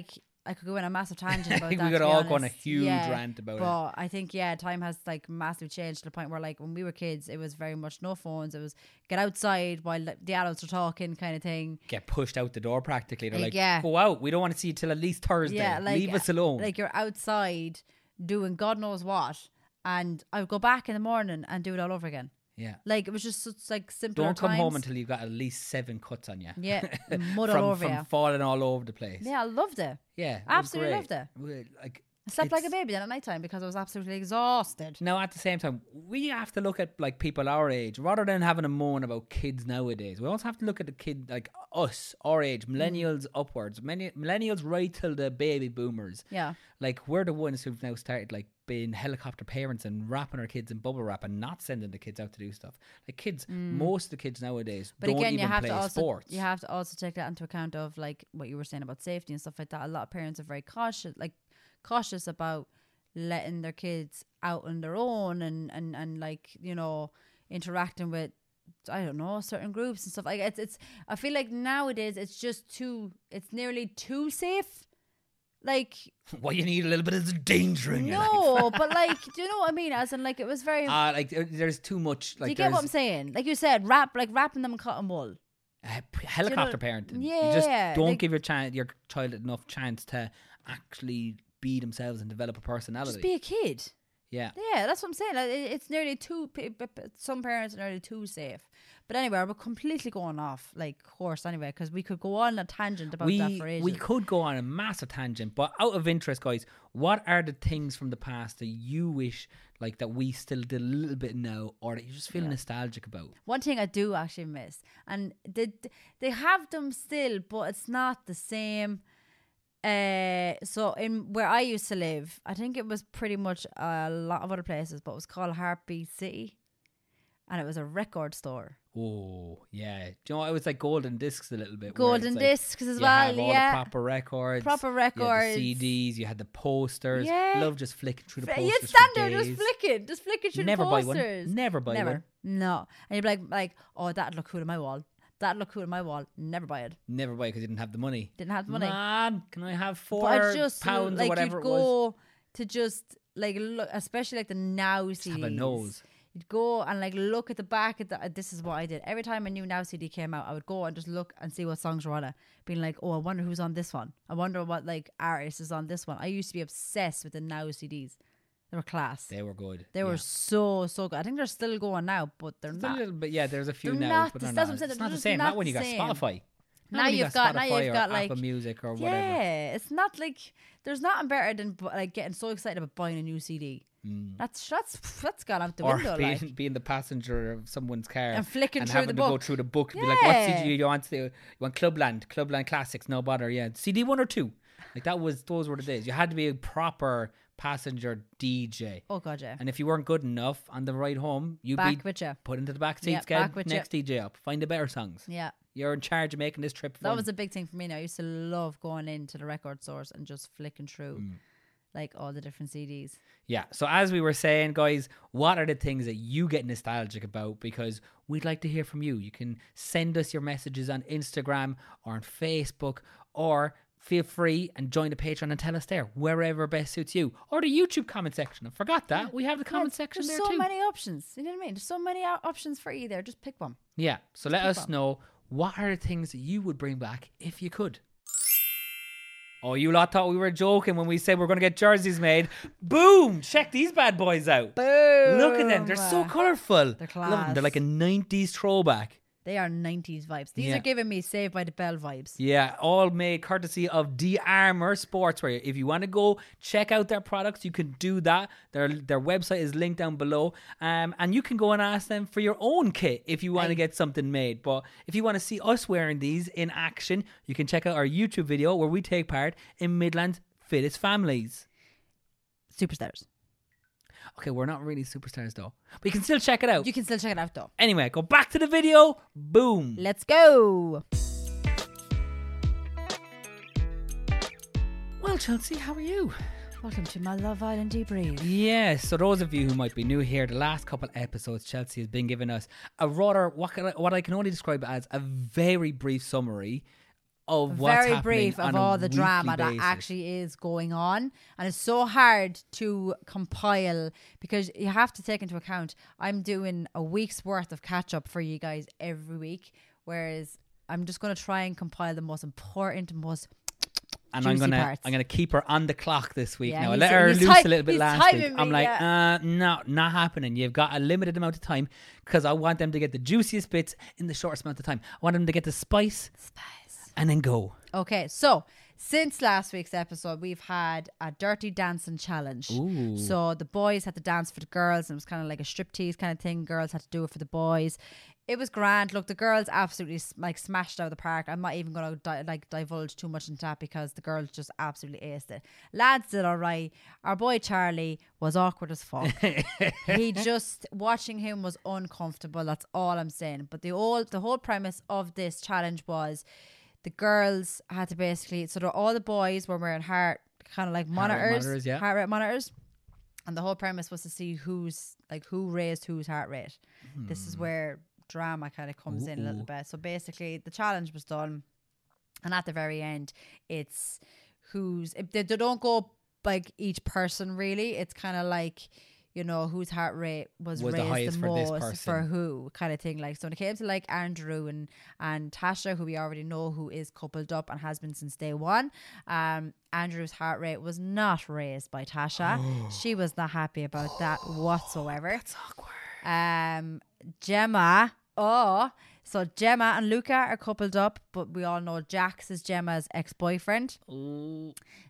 I could go in a massive tangent about
We
that.
could
to be
all go on a
honest.
huge
yeah,
rant about it.
But I think yeah, time has like massively changed to the point where like when we were kids, it was very much no phones. It was get outside while like, the adults are talking, kind of thing.
Get pushed out the door practically. They're
Like,
like,
yeah.
go out. We don't want to see you till at least Thursday.
Yeah, like
Leave us alone.
Like you're outside doing God knows what, and I would go back in the morning and do it all over again.
yeah.
Like it was just such like simple.
Don't come home until you've got at least seven cuts on you.
Yeah, mud
from,
all over
from
you.
falling all over the place.
Yeah, I loved it.
Yeah, it was
Absolutely
great.
loved it.
We- Like,
I slept like a
it's-
baby then at night time because I was absolutely exhausted.
Now, at the same time, we have to look at like people our age rather than having a moan about kids nowadays. We also have to look at the kid like us, our age, millennials upwards, many millennials right till the baby boomers.
Yeah.
Like we're the ones who've now started like being helicopter parents and wrapping our kids in bubble wrap and not sending the kids out to do stuff. Like kids, most of the kids nowadays
But
don't
again,
even
you have
play
to also
sports.
you have to also take that into account of like what you were saying about safety and stuff like that. A lot of parents are very cautious, like cautious about letting their kids out on their own and and and like you know interacting with I don't know certain groups and stuff like it's it's. I feel like nowadays it's just too. It's nearly too safe. Like
Well, you need a little bit of danger in your life.
no, but like do you know what I mean? As in like it was very.
Uh, like there- there's too much. Like
do you get what I'm
there's-
saying? Like you said, wrap like wrapping them in cotton wool.
Uh, p- helicopter parenting. You
Yeah,
just don't
like-
give your child your child enough chance to actually be themselves and develop a personality.
Just be a kid.
yeah.
Yeah, that's what I'm saying. Like, it- it's nearly too. p- p- p- Some parents are nearly too safe. But anyway, we're completely going off like course anyway because we could go on a tangent about that
We
for ages.
we could go on a massive tangent, but out of interest, guys, what are the things from the past that you wish like that we still did a little bit now, or that you just feel nostalgic about?
One thing I do actually miss, and they they have them still, but it's not the same. Uh, so in where I used to live, I think it was pretty much a lot of other places, but it was called Heartbeat City, and it was a record store.
Oh yeah, do you know it was like golden discs a little bit. where
Golden
it's like
discs as
you
well,
have all
yeah.
the proper records,
Proper
You had
records.
the C Ds, you had the posters.
Yeah.
Love just flicking through the
Fl-
posters.
You'd
for
stand there just
days.
flicking, just flicking through
Never
the
buy one.
posters.
Never buy
Never.
one.
No. And you'd be like, like, oh, that'd look cool on my wall. That'd look cool on my wall. Never buy it.
Never buy because you didn't have the money.
Didn't have the money.
Man, can I have four
But I just
pounds
like
or whatever
you'd
it was?
go to just like look, especially like the Now C Ds.
have a nose.
You'd go and like look at the back of the. Uh, this is what I did every time a new Now C D came out. I would go and just look and see what songs were on it, being like, oh, I wonder who's on this one. I wonder what like artist is on this one. I used to be obsessed with the Now C Ds. They were class.
They were good.
They
yeah.
were so so good. I think they're still going now, but they're
It's a
not.
little bit, yeah. There's a few
They're
now,
not
but
the-
they're
that's
not.
what I'm saying,
It's
they're
not the
just
same.
not
Not when
the
you got
same.
Spotify. Not
Now
when you
you've got- now
Spotify
you've
or
got, like-
Apple Music or whatever.
Yeah, it's not like there's nothing better than bu- like getting so excited about buying a new C D.
Mm.
That's that's that's gone out the
Or
window.
being,
like.
being the passenger of someone's car
And flicking
and
through
having
the
to go
book.
through the book to be like, what
Yeah.
C D you want? To, you want Clubland, Clubland Classics, no bother. Yeah, C D one or two. Like that was those were the days. You had to be a proper passenger D J.
Oh god, yeah.
And if you weren't good enough on the ride home, you'd
Back
be
with ya.
put into the back seats,
Yeah,
get
back with ya.
next D J up, find the better songs.
Yeah.
You're in charge of making this trip fun.
That was a big thing for me now. I used to love going into the record stores and just flicking through
Mm.
like all the different C Ds.
Yeah, so as we were saying, guys, what are the things that you get nostalgic about? Because we'd like to hear from you. You can send us your messages on Instagram or on Facebook, or feel free and join the Patreon and tell us there, wherever best suits you. Or the YouTube comment section. I forgot that. We have the comment
Yeah,
section
There's
there
so
too.
many options. You know what I mean? There's so many o- options for you there. Just pick one.
Yeah, so let
pick
us
one.
know, what are the things that you would bring back if you could? Oh, you lot thought we were joking when we said we're going to get jerseys made. Boom! Check these bad boys out.
Boom!
Look at them. They're so colourful.
They're
Love them.
class.
They're like a nineties throwback.
They are nineties vibes. These
Yeah.
are giving me Saved by the Bell vibes.
Yeah, all made courtesy of De-Armour Sportswear. If you want to go check out their products, you can do that. Their their website is linked down below. Um, and you can go and ask them for your own kit if you want to
Aye.
get something made. But if you want to see us wearing these in action, you can check out our YouTube video where we take part in Midland's Fittest Families.
Superstars.
Okay, we're not really superstars though. But you can still check it out.
You can still check it out though.
Anyway, go back to the video. Boom.
Let's go.
Well, Chelsea, how are you?
Welcome to my Love Island debrief.
Yes, so those of you who might be new here, the last couple episodes, Chelsea has been giving us a rather, what, can I, what I can only describe as a very brief summary of what's
very
happening
brief
on
of
a
all the drama
weekly
that
basis.
actually is going on, and it's so hard to compile because you have to take into account I'm doing a week's worth of catch up for you guys every week, whereas I'm just going to try and compile the most important, most
And
juicy
I'm gonna
parts.
I'm gonna keep her on the clock this week
Yeah,
now. I
he's-
let her
he's
loose
ty-
a little bit
he's
last week.
timing
I'm
me,
like,
yeah.
uh, no, not happening. You've got a limited amount of time because I want them to get the juiciest bits in the shortest amount of time. I want them to get the spice, spice, and then go.
Okay, so since last week's episode, we've had a dirty dancing challenge.
Ooh.
So the boys had to dance for the girls, and it was kind of like a striptease kind of thing. Girls had to do it for the boys. It was grand. Look, the girls absolutely like smashed out of the park. I'm not even going to di- like divulge too much into that because the girls just absolutely aced it. Lads did all right. Our boy Charlie was awkward as fuck. He just watching him was uncomfortable. That's all I'm saying. But the whole the whole premise of this challenge was the girls had to basically so all the boys were wearing heart kind of like
Heart rate
monitors,
monitors, yeah.
heart rate monitors. And the whole premise was to see who's like who raised whose heart rate.
Hmm.
This is where drama kind of comes in a little
Ooh.
bit. So basically, the challenge was done, and at the very end, it's who's if they, they don't go like each person really. It's kind of like you know whose heart rate was,
Was the
raised
highest
the
for this
most
person.
for who kind of thing. Like so, when it came to like Andrew and and Tasha, who we already know who is coupled up and has been since day one. Um, Andrew's heart rate was not raised by Tasha. She was not happy about that whatsoever. That's awkward. Um, Gemma, oh, so Gemma and Luca are coupled up, but we all know Jax is Gemma's ex-boyfriend.
Ooh.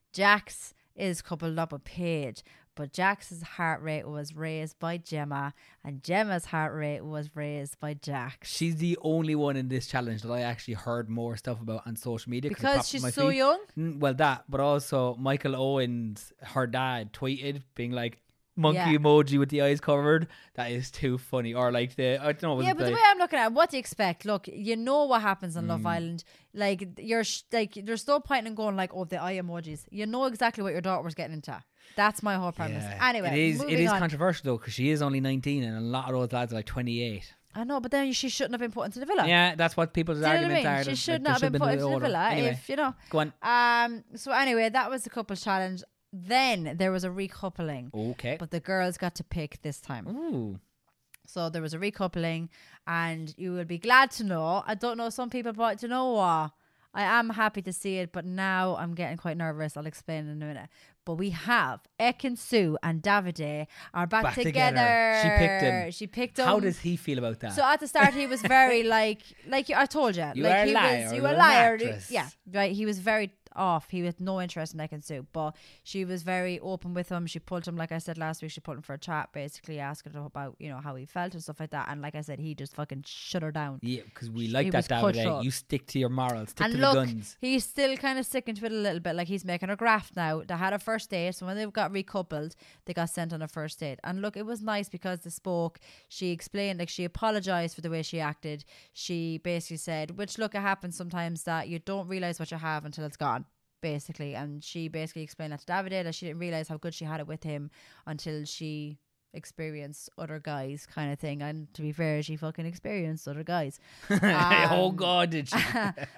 Jax is coupled up with Paige, but Jax's heart rate was raised by Gemma, and Gemma's heart rate was raised by Jax.
She's the only one in this challenge that I actually heard more stuff about on social media. 'cause it
Because
popped
she's
up my
so
feed.
young?
Mm, Well, that, but also Michael Owens, her dad, tweeted being like, monkey
Yeah.
emoji with the eyes covered. That is too funny. Or like the, I don't know. Was
Yeah,
it
but
the,
the way I'm looking at it, what do you expect? Look, you know what happens on
Mm.
Love Island. Like, you're sh- like, there's no point in going like, oh, the eye emojis. You know exactly what your daughter was getting into. That's my whole premise.
Yeah.
Anyway,
it is, it
moving
is
on.
controversial though, because she is only nineteen and a lot of those lads are like twenty-eight.
I know, but then she shouldn't have been put into the villa.
Yeah, that's what people's
Do you know what I
arguments
mean?
are.
She
that,
should
like,
not
there
have been put into the
order.
villa
Anyway,
if, you know.
go on.
Um. So anyway, that was the couples challenge. Then there was a recoupling.
Okay.
But the girls got to pick this time.
Ooh.
So there was a recoupling, and you will be glad to know. I don't know some people, but you know what? I am happy to see it, but now I'm getting quite nervous. I'll explain in a minute. But we have Ekin Sue and Davide are back,
Back
together.
together. She picked him.
She picked him.
How does he feel about that?
So at the start, he was very like, like I told you,
You
like
are a
he
liar,
was, you
you're
were a
an
liar.
actress.
Yeah, right. He was very off. He had no interest in Ekin Sue, but she was very open with him. She pulled him, like I said last week, she pulled him for a chat, basically asking him about you know how he felt and stuff like that. And like I said, he just fucking shut her down.
yeah, because we
He
like that,
was
David.
cutthroat.
You stick to your morals, stick
And
to
look,
the guns.
he's still kind of sticking to it a little bit. Like he's making a graft now. They had a first date, so when they got recoupled, they got sent on a first date. And look, it was nice because they spoke. She explained, like she apologized for the way she acted. She basically said, which look, it happens sometimes that you don't realize what you have until it's gone. Basically, and she basically explained that to Davide that she didn't realize how good she had it with him until she experienced other guys, kind of thing. And to be fair, she fucking experienced other guys.
oh
Um,
God, did she?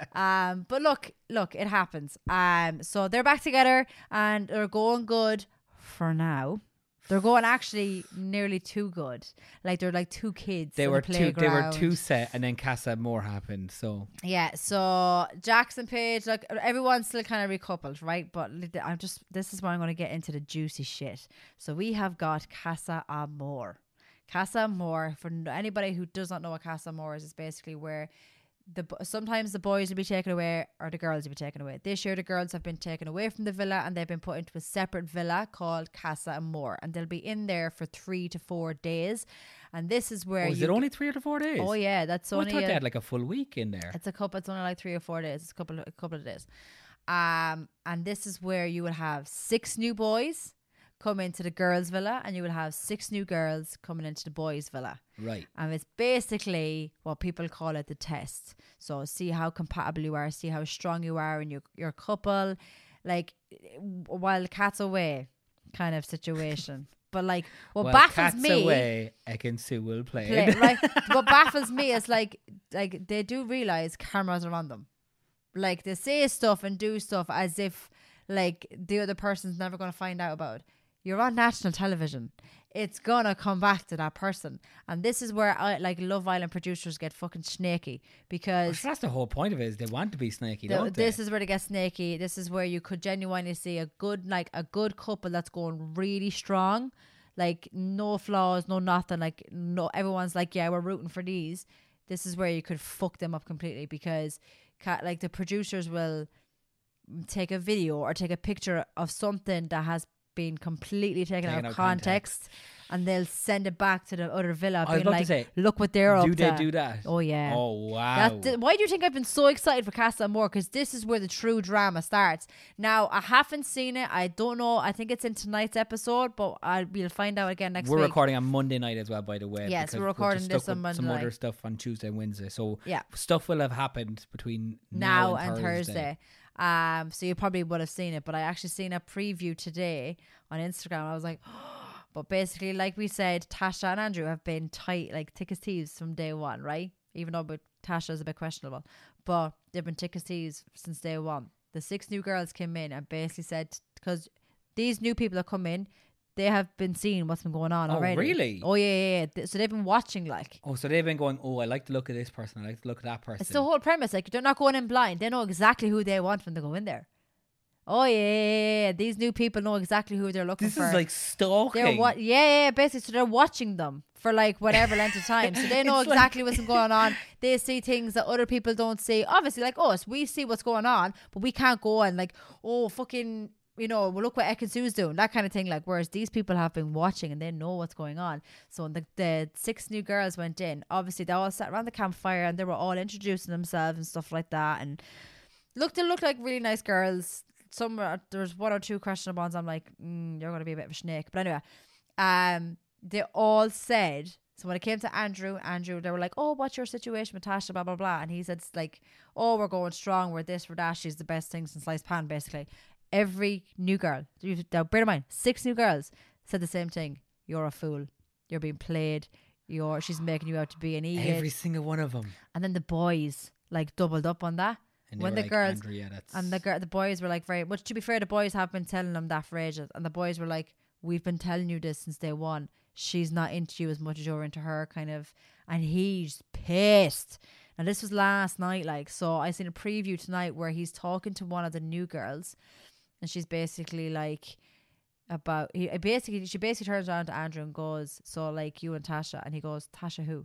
um, but look, look, it happens. Um, so they're back together and they're going good for now. They're going actually nearly too good. Like they're like two kids.
They
in
were
a
two. They were
playground.
two set, and then Casa Moore happened. So
Yeah, so Jackson Page, like everyone's still kind of recoupled, right? But I'm just this is where I'm going to get into the juicy shit. So we have got Casa Amor. Casa Amor, for anybody who does not know what Casa Amor is, is basically where the sometimes the boys will be taken away or the girls will be taken away. This year the girls have been taken away from the villa and they've been put into a separate villa called Casa Amor, and they'll be in there for three to four days. And this is where
oh, is
you
it only three or four days?
Oh yeah, that's
Oh, I
only
thought
a-
they had like a full week in there.
it's a couple. It's only like three or four days. It's a couple. A couple of days. Um, and this is where you will have six new boys come into the girls' villa, and you will have six new girls coming into the boys' villa.
Right.
And it's basically what people call it the test. So see how compatible you are, see how strong you are in your your couple, like while the cat's away, kind of situation. But like what
well,
baffles
Cats
me.
away, Ekin Sue will play.
play, right? What baffles me is like like they do realize cameras are on them. Like they say stuff and do stuff as if like the other person's never going to find out about. You're on national television. It's gonna come back to that person, and this is where I like Love Island producers get fucking snaky because
Well, that's the whole point of it. Is they want to be snaky,
the,
don't they?
this is where they get snaky. This is where you could genuinely see a good like a good couple that's going really strong, like no flaws, no nothing. Like no, everyone's like, yeah, we're rooting for these. This is where you could fuck them up completely because, ca- like the producers will take a video or take a picture of something that has been completely taken,
Taken
out of
out
context,
context.
and they'll send it back to the other villa
I was
being
about to
like,
say,
look what they're up
do
to.
they do that?
Oh yeah.
Oh wow.
That's, why do you think I've been so excited for Casa Amor? Because this is where the true drama starts. Now, I haven't seen it. I don't know. I think it's in tonight's episode, but I'll, we'll find out again next
we're
week.
recording on Monday night as well, by the way.
Yes,
because
we're recording
just
this
stuck
on
with some
Monday
other
night.
stuff on Tuesday and Wednesday. So
Yeah.
stuff will have happened between now,
now
and,
and
Thursday.
Thursday. Um, so you probably would have seen it, but I actually seen a preview today on Instagram. I was like, but basically, like we said, Tasha and Andrew have been tight, like thick as thieves from day one, right? Even though but Tasha is a bit questionable, but they've been thick as thieves since day one. The six new girls came in and basically said, because these new people that come in, they have been seeing what's been going on
Oh,
already.
really?
Oh yeah, yeah, yeah. Th- So they've been watching, like.
Oh, so they've been going, oh, I like the look of this person. I like the look of that person.
It's the whole premise. Like, they're not going in blind. They know exactly who they want when they go in there. Oh, yeah, yeah, yeah. These new people know exactly who they're looking
This
for.
is like stalking.
They're what? Yeah, yeah, yeah, basically. So they're watching them for like whatever length of time. So they know
It's
exactly
like-
what's going on. They see things that other people don't see. Obviously, like us, we see what's going on, but we can't go and like, oh, fucking, you know, well, look what Ekin-Su's doing, that kind of thing. Like, whereas these people have been watching and they know what's going on. So when the, the six new girls went in, obviously they all sat around the campfire and they were all introducing themselves and stuff like that. And look, they looked like really nice girls. Some were, there was one or two questionable ones. I'm like, mm, you're going to be a bit of a snake. But anyway, um, they all said, so when it came to Andrew, Andrew, they were like, oh, what's your situation with Tasha, blah, blah, blah. And he said, like, oh, we're going strong. We're this, we're that. She's the best thing since sliced pan, basically. Every new girl, now bear in mind, six new girls said the same thing. You're a fool. You're being played. You're, she's making you out to be an idiot.
Every single one of them.
And then the boys, like, doubled up on that.
And they
When
were
the
like,
girls
Andrew, yeah, that's...
and the gir- the boys were like very much. To be fair, the boys have been telling them that for ages, and the boys were like, "We've been telling you this since day one. She's not into you as much as you're into her," kind of. And he's pissed. And this was last night, like, so I seen a preview tonight where he's talking to one of the new girls, and she's basically like about he basically she basically turns around to Andrew and goes, "So like you and Tasha," and he goes, "Tasha who?"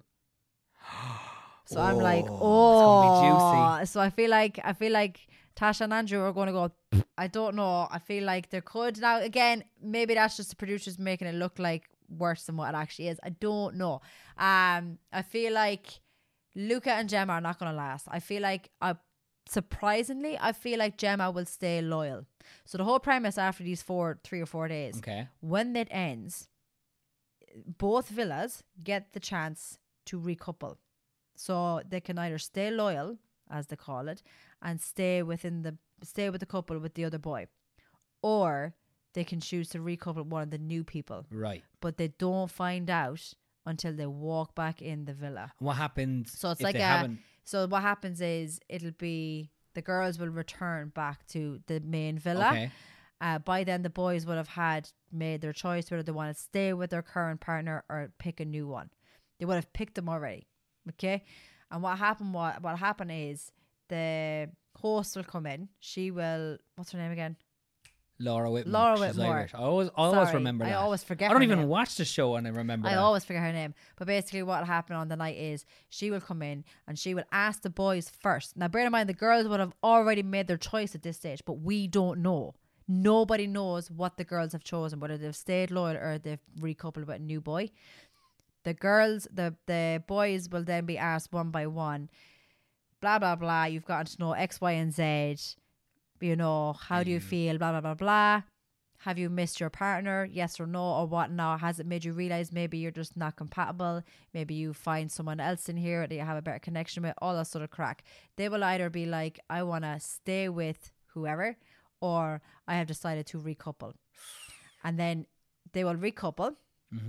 So I'm like,
Oh,
oh,
it's gonna be juicy.
so I feel like I feel like Tasha and Andrew are going to go. I don't know. I feel like there could now again. Maybe that's just the producers making it look like worse than what it actually is. I don't know. Um, I feel like Luca and Gemma are not going to last. I feel like I surprisingly, I feel like Gemma will stay loyal. So the whole premise after these four, three or four days,
Okay.
when it ends, both villas get the chance to recouple. So they can either stay loyal, as they call it, and stay within the stay with the couple with the other boy, or they can choose to recouple one of the new people.
Right.
But they don't find out until they walk back in the villa.
And what happens
So it's
if
like
they
a.
haven't...
So what happens is it'll be the girls will return back to the main villa.
Okay.
Uh, by then, the boys would have had made their choice whether they want to stay with their current partner or pick a new one. They would have picked them already. Okay, and what happened? What what happened is the host will come in. She will. What's her name again?
Laura Whitmore.
Laura
She's
Whitmore.
Irish. I always, I always
Sorry,
remember
I
that.
always forget
I don't
her
even
name.
watch the show and I remember
I
that.
always forget her name. But basically what happened on the night is she will come in and she will ask the boys first. Now bear in mind the girls would have already made their choice at this stage, but we don't know. Nobody knows what the girls have chosen, whether they've stayed loyal or they've recoupled with a new boy. The girls, the, the boys will then be asked one by one, blah, blah, blah. You've gotten to know X, Y, and Z. You know, how do you feel? Blah, blah, blah, blah. Have you missed your partner? Yes or no, or what now? Has it made you realize maybe you're just not compatible? Maybe you find someone else in here that you have a better connection with, all that sort of crack. They will either be like, I want to stay with whoever, or I have decided to recouple. And then they will recouple.
Mm-hmm.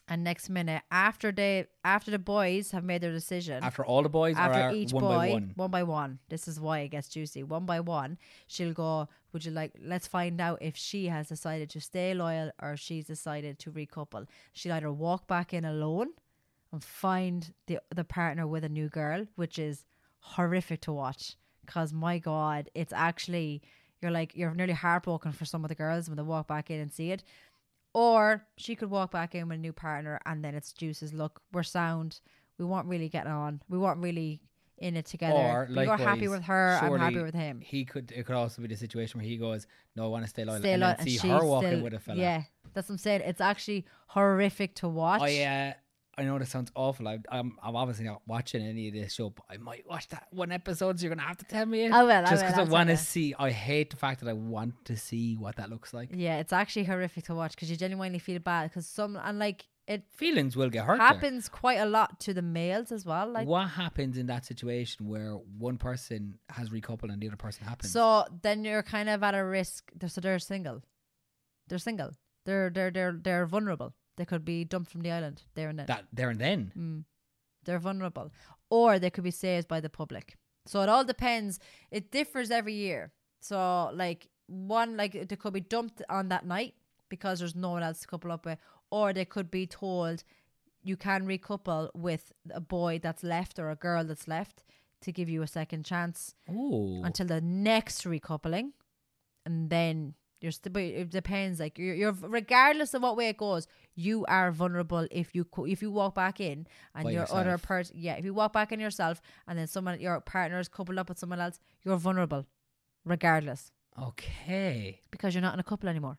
And next minute, after they, after the boys have made their decision,
After all the boys,
after
or
each
one
boy,
by one?
one by one. This is why it gets juicy. One by one, she'll go, would you like, let's find out if she has decided to stay loyal or if she's decided to recouple. She'll either walk back in alone and find the the partner with a new girl, which is horrific to watch. Because, my God, it's actually, you're like, you're nearly heartbroken for some of the girls when they walk back in and see it. Or she could walk back in with a new partner and then it's juices. Look, we're sound. We weren't really getting on. We weren't really in it together.
Or
But you're happy
likewise,
with her. I'm happy
surely
with him.
He could. It could also be the situation where he goes, "No, I want to stay loyal,"
Stay
and
loyal,
then see
she's
her walking
still-
with a fella.
Yeah, that's what I'm saying. It's actually horrific to watch.
I uh, I know this sounds awful. I, I'm I'm obviously not watching any of this show, but I might watch that one episode. So you're gonna have to tell me it.
I will, I
Just
will,
because
I'll
I
tell
want to
you.
see. I hate the fact that I want to see what that looks like.
Yeah, it's actually horrific to watch because you genuinely feel bad because some, and like, it
Feelings will get hurt. there.
happens quite a lot to the males as well. Like,
What happens in that situation where one person has recoupled and the other person happens?
so then you're kind of at a risk. They're, so they're single. They're single. They're they're they're they're vulnerable. They could be dumped from the island there and then.
that there and then.
Mm. They're vulnerable, or they could be saved by the public. So it all depends. It differs every year. So like one, like they could be dumped on that night because there's no one else to couple up with, or they could be told you can recouple with a boy that's left or a girl that's left to give you a second chance
Oh,
until the next recoupling, and then you're still. But it depends. Like you're, you're regardless of what way it goes, you are vulnerable if you co- if you walk back in and
By
your
yourself.
other person. Yeah, if you walk back in yourself and then someone your partner is coupled up with someone else, you're vulnerable, regardless,
okay.
because you're not in a couple anymore.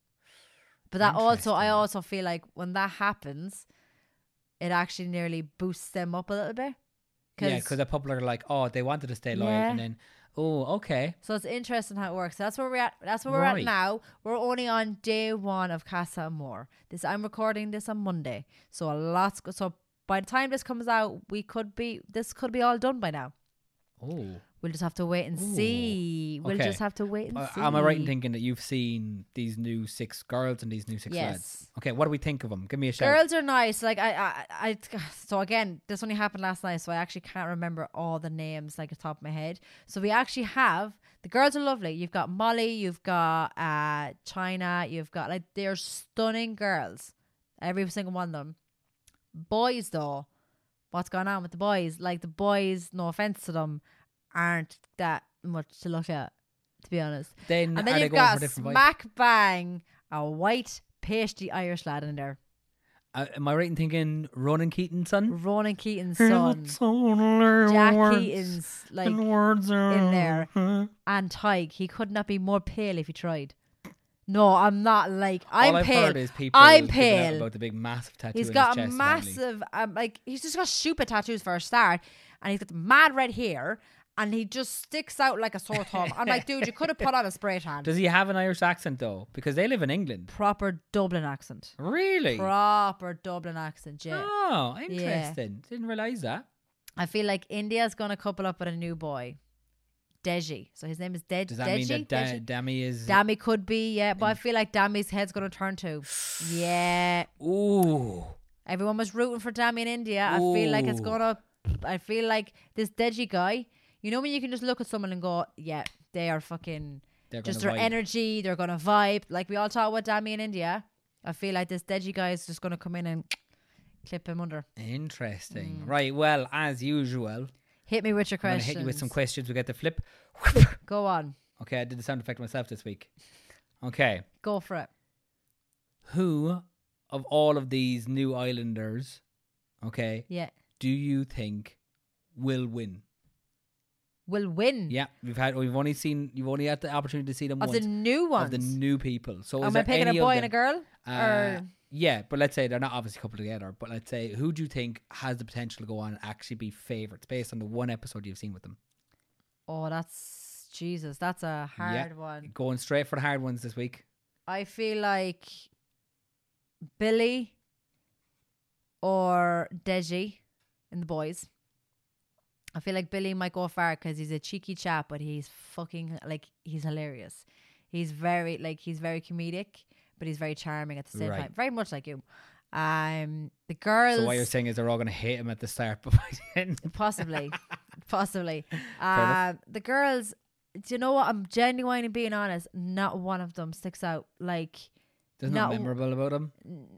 But that also, I
Interesting.
also feel like when that happens, it actually nearly boosts them up a little bit.
Yeah, because the people are like, oh, they wanted to stay loyal,
Yeah.
and then, oh, okay.
So it's interesting how it works. That's where we're at. That's where we're at
Right.
now. We're only on day one of Casa Amor. This I'm recording this on Monday, so a lot's go- so by the time this comes out, we could be this could be all done by now.
Oh,
We'll just have to wait and
Ooh.
see. We'll
Okay.
just have to wait and
uh,
see.
am I right in thinking that you've seen these new six girls and these new six
Yes.
lads? Okay, what do we think of them? Give me a shout.
Girls are nice. Like I, I, I. So again, this only happened last night, so I actually can't remember all the names like at the top of my head. So we actually have the girls are lovely. You've got Molly, you've got uh China, you've got like they're stunning girls, every single one of them. Boys though, what's going on with the boys? Like the boys, no offense to them, aren't that much to look at, to be honest.
Then,
And then
are they
you've
going for
got
a different vibe?
smack bang a white pasty Irish lad in there.
Uh, am I right in thinking Ronan Keaton's son?
Ronan Keaton's son, Jack Keaton's like in there, and Tig. He could not be more pale if he tried. No, I'm not like I'm
All I've
pale.
heard is people
I'm
giving out
pale.
about the big massive tattoo.
He's
in
got
his
a
chest, apparently.
massive, um, like he's just got stupid tattoos for a start, and he's got mad red hair, and he just sticks out like a sore thumb. I'm like, dude, you could have put on a spray tan.
Does he have an Irish accent though? Because they live in England.
Proper Dublin accent.
Really?
Proper Dublin accent, yeah.
Oh, interesting. Didn't realize that.
I feel like India's gonna couple up with a new boy, Deji. So his name is De-
Does that
Deji.
mean that da-
Deji?
Dami is?
Dami could be, yeah, but I feel like Dami's head's gonna turn too. Yeah,
Ooh.
everyone was rooting for Dami in India. I feel like it's
Ooh.
gonna. I feel like this Deji guy. You know when you can just look at someone and go, yeah, they are fucking.
They're
just
gonna
their
vibe.
energy, they're gonna vibe. Like we all talk about Dami in India. I feel like this Deji guy is just gonna come in and clip him under.
Interesting.
Mm.
Right. Well, as usual,
Hit me with your
I'm gonna
questions.
hit you with some questions. We get the flip.
Go on,
Okay, I did the sound effect myself this week. Okay.
go for it.
Who of all of these new islanders, okay,
Yeah,
do you think will win?
will win.
Yeah, we've had we've only seen you've only had the opportunity to see them
Of
once
the new ones.
of the new people. So is
Am I
there
picking
any
a
of
boy and a
them-
girl?
Uh,
or
yeah, but let's say they're not obviously coupled together. But let's say who do you think has the potential to go on and actually be favourites based on the one episode you've seen with them?
oh, that's Jesus. That's a hard
Yeah.
one.
Going straight for the hard ones this week.
I feel like Billy or Deji in the boys. I feel like Billy might go far because he's a cheeky chap, but he's fucking like he's hilarious. He's very like he's very comedic, but he's very charming at the same
Right.
time. Very much like you. Um, the girls.
So what you're saying is they're all going to hate him at the start, but by the end,
possibly, possibly.
enough.
Um, the girls. Do you know what? I'm genuinely being honest. Not one of them sticks out. Like,
there's
not
nothing memorable about him.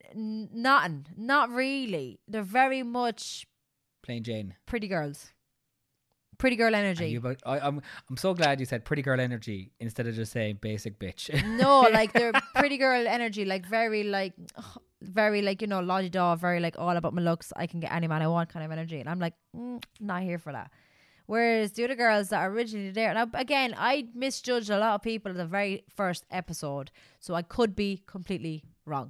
n- nothing. Not really. They're very much
Plain Jane.
pretty girls. Pretty girl
And
energy.
you about, I, I'm I'm so glad you said pretty girl energy instead of just saying basic bitch.
No, like they're pretty girl energy, like very like very like, you know, lodgy daw, very like all about my looks, I can get any man I want kind of energy. And I'm like, mm, not here for that. Whereas the other girls that are originally there, now again, I misjudged a lot of people in the very first episode, so I could be completely wrong.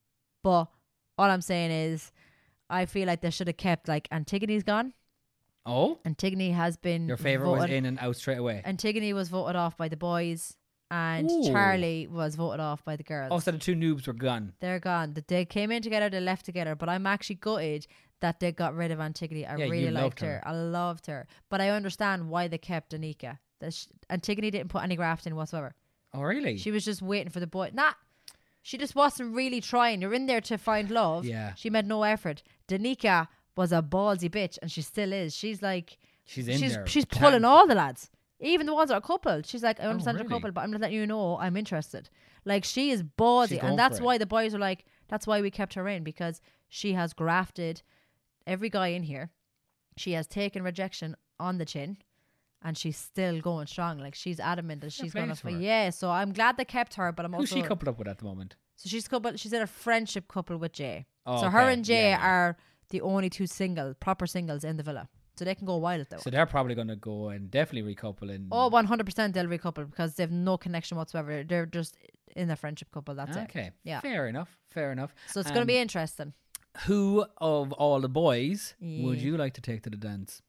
But all I'm saying is I feel like they should have kept like Antigone's gone.
Oh,
Antigone has been
your favorite was
voted-
in and out straight away.
Antigone was voted off by the boys, and
Ooh.
Charlie was voted off by the girls.
Oh, so the two noobs were gone.
They're gone. The- They came in together, they left together, but I'm actually gutted that they got rid of Antigone. I
Yeah, you
really liked
loved
her.
her.
I loved her. But I understand why they kept Anika. The sh- Antigone didn't put any graft in whatsoever.
Oh, really?
She was just waiting for the boy. Nah, she just wasn't really trying. You're in there to find love.
Yeah.
She made no effort. Danica was a ballsy bitch, and she still is. She's like,
she's in
she's,
there.
she's
chatting.
pulling all the lads. Even the ones that are coupled. She's like, I understand
really?
you're coupled, but I'm just letting you know I'm interested. Like, she is ballsy.
She's going
And that's
for it.
why the boys are like, that's why we kept her in, because she has grafted every guy in here. She has taken rejection on the chin, and she's still going strong. Like, she's adamant that she's
play
going to
to
fight.
her.
Yeah, so I'm glad they kept her, but I'm
Who's
also...
she coupled up with at the moment?
So she's coupled, she's in a friendship couple with Jay.
Oh,
so her
okay.
and Jay
Yeah, yeah.
are the only two single, proper singles in the villa. So they can go wild though.
So they're probably going to go and definitely recouple in.
Oh, one hundred percent they'll recouple because they have no connection whatsoever. They're just in a friendship couple. That's it.
Okay.
Yeah.
Fair enough. Fair enough.
So it's going to
Um,
be interesting.
Who of all the boys would
Yeah.
you like to take to the dance?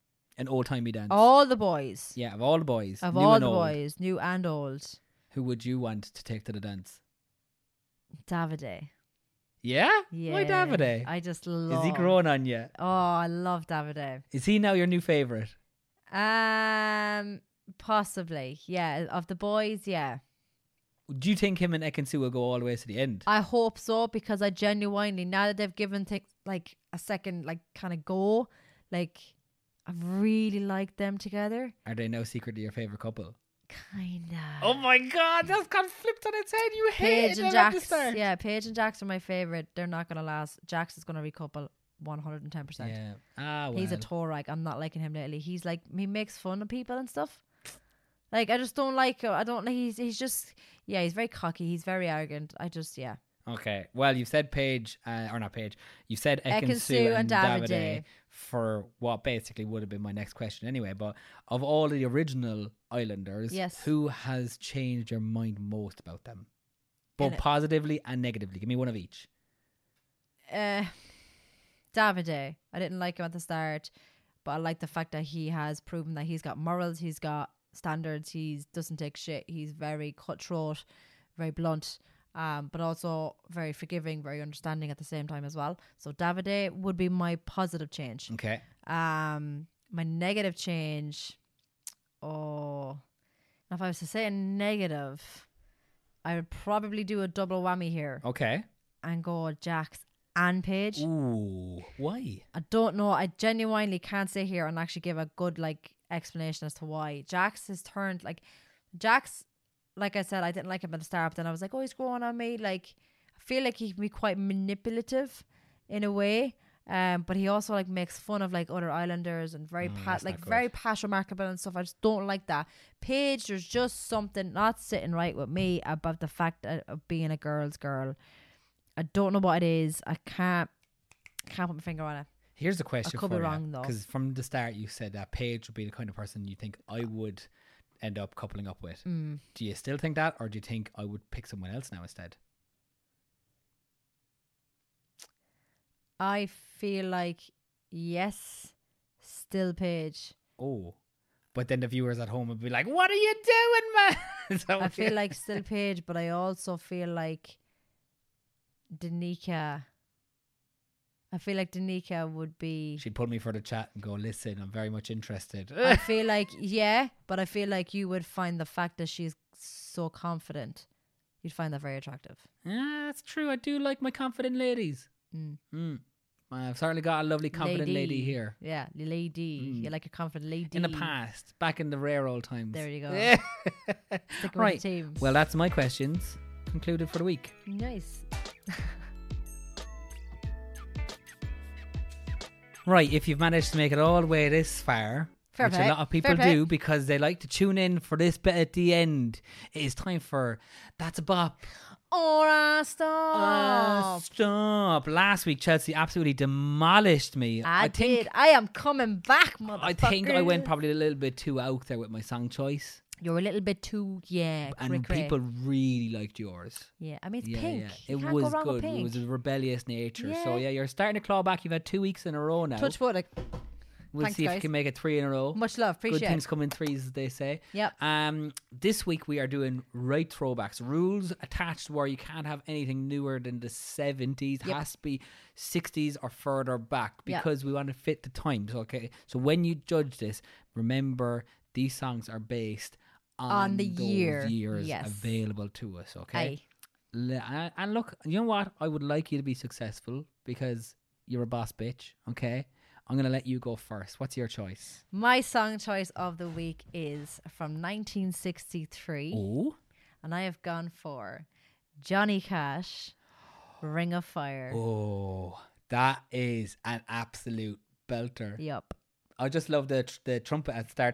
An old timey dance.
All the boys.
Yeah, of all the boys.
Of
new
all
and
the
old,
boys, new and old.
who would you want to take to the dance?
Davide.
Yeah?
Yeah.
Why Davide?
I just love.
Is he growing on you?
Oh, I love Davide.
Is he now your new favourite?
Um, possibly. Yeah. Of the boys, yeah.
Do you think him and Ekin-Su will go all the way to the end?
I hope so, because I genuinely, now that they've given things like a second, like kind of go, like I really like them together.
Are they now secretly your favourite couple?
Kinda.
Oh my god, that's got flipped on its head. You
Paige
hated
and
them at the
Jax.
start.
Yeah, Paige and Jax are my favorite. They're not gonna last. Jax is gonna recouple one hundred and ten percent.
Yeah. Ah, well.
He's a Torag. I'm not liking him lately. He's like, he makes fun of people and stuff. Like, I just don't like. I don't like. He's he's just yeah. He's very cocky. He's very arrogant. I just yeah.
Okay. Well, you've said Paige, uh, or not Paige. You said Ekin-Su
Ekin-Su
and
and
Davide
Davide.
for what basically would have been my next question anyway. But of all the original Islanders,
Yes.
who has changed your mind most about them? Both
In it-
positively and negatively. Give me one of each.
Uh, Davide. I didn't like him at the start, but I like the fact that he has proven that he's got morals, he's got standards, he doesn't take shit, he's very cutthroat, very blunt, um, but also very forgiving, very understanding at the same time as well. So Davide would be my positive change.
Okay.
Um, my negative change, oh, if I was to say a negative, I would probably do a double whammy here
Okay.
and go Jax and Paige.
Ooh. Why?
I don't know. I genuinely can't sit here and actually give a good like explanation as to why. Jax has turned like Jax, like I said, I didn't like him at the start, but then I was like, oh, he's growing on me. Like, I feel like he can be quite manipulative in a way. Um, but he also like makes fun of like other Islanders and very
Mm,
pa-
that's
like
not good.
very past remarkable and stuff. I just don't like that. Paige, there's just something not sitting right with me about the fact that, of being a girl's girl. I don't know what it is. I can't can't put my finger on it.
Here's the question
could
for
be
you.
wrong, though.
Because from the start you said that Paige would be the kind of person you think I would end up coupling up with.
Mm.
Do you still think that, or do you think I would pick someone else now instead?
I feel like yes, still Paige.
Oh. But then the viewers at home would be like, what are you doing, man? Is that
I
what
feel
you-
like still Paige, but I also feel like Danica. I feel like Danica would be.
She'd pull me for the chat and go, listen, I'm very much interested.
I feel like yeah, but I feel like you would find the fact that she's so confident you'd find that very attractive.
Yeah, that's true. I do like my confident ladies.
Mm.
Mm. I've certainly got a lovely confident lady, here.
Yeah, lady.
Mm.
You like a confident lady.
In the past, back in the rare old times.
There you go. Stick with
Right.
the team.
Well, that's my questions concluded for the week.
Nice.
Right, if you've managed to make it all the way this far,
Fair
which
play.
a lot of people
Fair play.
do because they like to tune in for this bit at the end, it is time for That's a Bop.
Or a stop.
Uh, stop. Last week, Chelsea absolutely demolished me.
I,
I think
did. I am coming back, motherfucker.
I think I went probably a little bit too out there with my song choice.
You're a little bit too, yeah.
And
cray, cray.
people really liked yours.
Yeah, I mean, it's
yeah,
pink.
yeah.
You
It
can't
was
go wrong with
good. It
pink.
was a rebellious nature. So
Yeah.
yeah, you're starting to claw back. You've had two weeks in a row now.
Touch wood. like,
We'll
Thanks,
see if you
guys.
can make it three in a row.
Much love. Appreciate
Good things
it.
come in threes, as they say.
Yep.
Um, this week we are doing right throwbacks. Rules attached where you can't have anything newer than the seventies.
Yep.
Has to be sixties or further back
Yep.
because we want to fit the times. Okay. So when you judge this, remember these songs are based on,
On the
those
year.
years
Yes.
available to us. Okay.
Aye.
Le- And and look, you know what? I would like you to be successful because you're a boss bitch. Okay. I'm going to let you go first. What's your choice?
My song choice of the week is from nineteen sixty-three.
Oh.
And I have gone for Johnny Cash, Ring of Fire.
Oh, that is an absolute belter.
Yup.
I just love the tr- the trumpet at the start.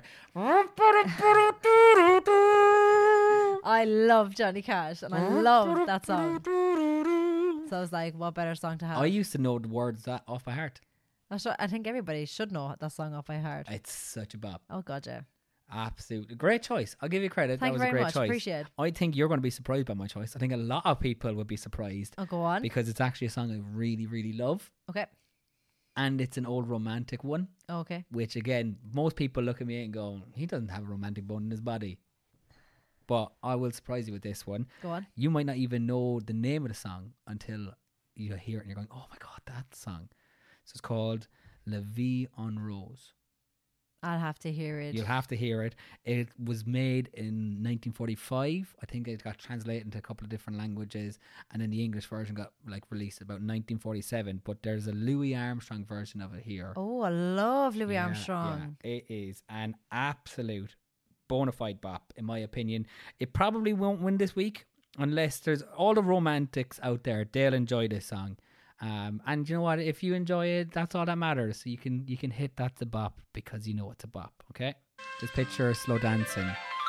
I love Johnny Cash and I love that song. So I was like, what better song to have?
I used to know the words that off by heart.
I, sh- I think everybody should know that song off by heart.
It's such a bop.
Oh, God, yeah.
Absolutely. Great choice. I'll give you credit.
Thank
that was
you
a
very
great
much.
choice.
Appreciate it.
I think you're going to be surprised by my choice. I think a lot of people would be surprised.
Oh, go on.
Because it's actually a song I really, really love.
Okay.
And it's an old romantic one.
Okay.
Which, again, most people look at me and go, he doesn't have a romantic bone in his body. But I will surprise you with this one.
Go on.
You might not even know the name of the song until you hear it and you're going, oh my God, that song. So it's called La Vie en Rose.
I'll have to hear it.
You'll have to hear it. It was made in nineteen forty-five. I think it got translated into a couple of different languages, and then the English version got like released about nineteen forty-seven. But there's a Louis Armstrong version of it here.
Oh, I love Louis
Yeah,
Armstrong.
yeah. It is an absolute bona fide bop, in my opinion. It probably won't win this week unless there's all the romantics out there. They'll enjoy this song. Um, and you know what? If you enjoy it, that's all that matters. So you can you can hit That's a Bop because you know it's a bop. Okay, just picture slow dancing.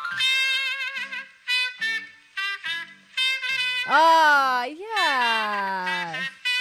Oh, yeah.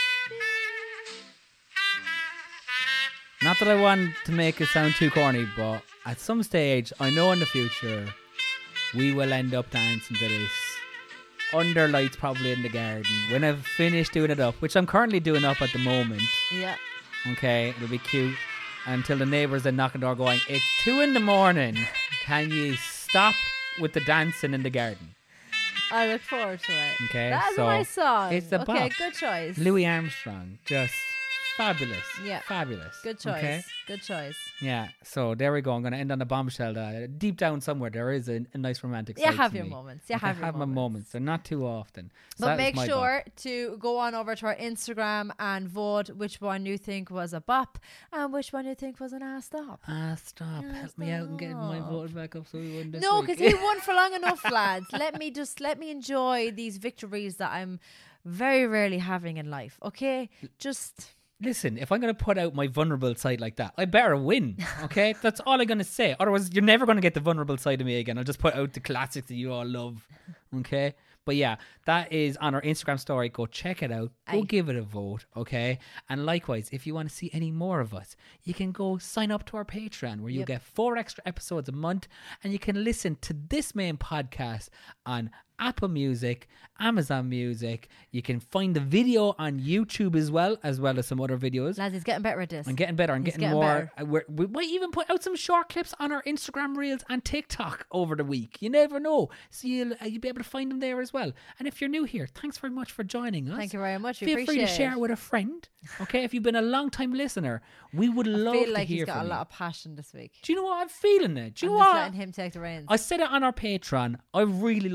Not that I want to make it sound too corny, but at some stage, I know in the future, we will end up dancing to this. Under lights, probably in the garden. When I've finished doing it up, which I'm currently doing up at the moment.
Yeah.
Okay, it'll be cute. Until the neighbours then knock on the door going, it's two in the morning. Can you stop with the dancing in the garden?
I look forward to it.
Okay,
That's
so
my song.
it's a
Okay,
bop.
good choice.
Louis Armstrong, just fabulous.
Yeah.
Fabulous.
Good choice.
Okay?
Good choice.
Yeah, so there we go. I'm going to end on a bombshell. Uh, deep down somewhere, there is a, a nice romantic
You
side
have
to
your
me.
moments. You
Okay,
have your
I have my
moments.
moments. They're not too often. So
But
that is
make
my
sure to go on over to our Instagram and vote which one you think was a bop and which one you think was an ass stop.
bop. Ah, stop.
Ah,
Help me out and get my
stop.
vote back up so we win this
No,
week.
because we won for long enough, lads. Let me just let me enjoy these victories that I'm very rarely having in life. Okay, just
Listen, if I'm going to put out my vulnerable side like that, I better win, okay? That's all I'm going to say. Otherwise, you're never going to get the vulnerable side of me again. I'll just put out the classics that you all love, okay? But yeah, that is on our Instagram story. Go check it out. Go
Aye.
give it a vote, okay? And likewise, if you want to see any more of us, you can go sign up to our Patreon where you
Yep.
get four extra episodes a month and you can listen to this main podcast on Apple Music, Amazon Music. You can find the video on YouTube as well, as well as some other videos.
lads, he's getting better at this.
I'm getting better. I'm
He's
getting,
getting
more.
better.
uh, We're, we might even put out some short clips on our Instagram Reels and TikTok over the week. You never know. So you'll, uh, you'll be able to find them there as well. And if you're new here, thanks very much for joining us.
Thank you very much. We
Feel free to
appreciate
share
it.
it with a friend. Okay, if you've been a long time listener, we would
I
love
feel
to
like
hear
he's got
from
a lot
you.
of passion this week.
Do you know what I'm feeling? It. Do you
I'm
know
just
what?
letting him take the reins.
I said it on our Patreon. I really like the people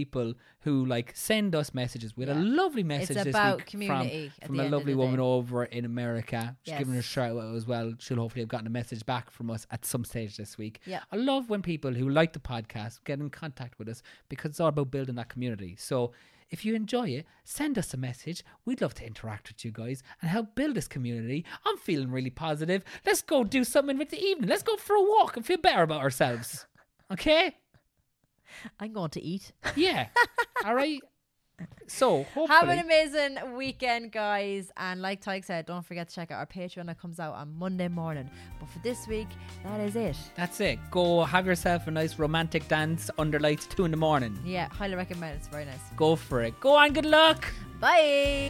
people who like send us messages. We had
Yeah.
a lovely message
It's
this
about
week
community at
from, from
the
a
end of
lovely
the
woman
day.
over in America. She's
Yes.
giving her a shout out as well. She'll hopefully have gotten a message back from us at some stage this week.
Yeah.
I love when people who like the podcast get in contact with us because it's all about building that community. So if you enjoy it, send us a message. We'd love to interact with you guys and help build this community. I'm feeling really positive. Let's go do something with the evening. Let's go for a walk and feel better about ourselves. Okay?
I'm going to eat.
Yeah. All right. So, hopefully.
Have an amazing weekend, guys. And like Tyke said, don't forget to check out our Patreon that comes out on Monday morning. But for this week, that is it.
That's it. Go have yourself a nice romantic dance under lights two in the morning.
Yeah, highly recommend. It's very nice.
Go for it. Go on. Good luck.
Bye.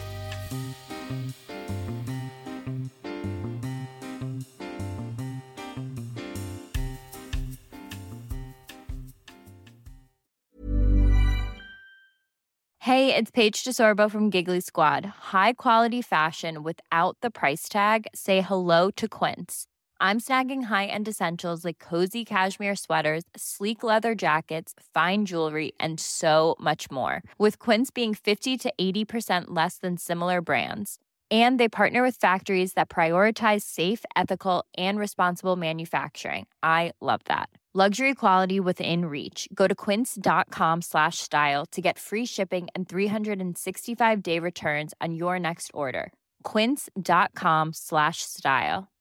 Hey, it's Paige DeSorbo from Giggly Squad. High quality fashion without the price tag. Say hello to Quince. I'm snagging high-end essentials like cozy cashmere sweaters, sleek leather jackets, fine jewelry, and so much more. With Quince being fifty to eighty percent less than similar brands. And they partner with factories that prioritize safe, ethical, and responsible manufacturing. I love that. Luxury quality within reach. Go to quince.com slash style to get free shipping and three sixty-five day returns on your next order. Quince.com slash style.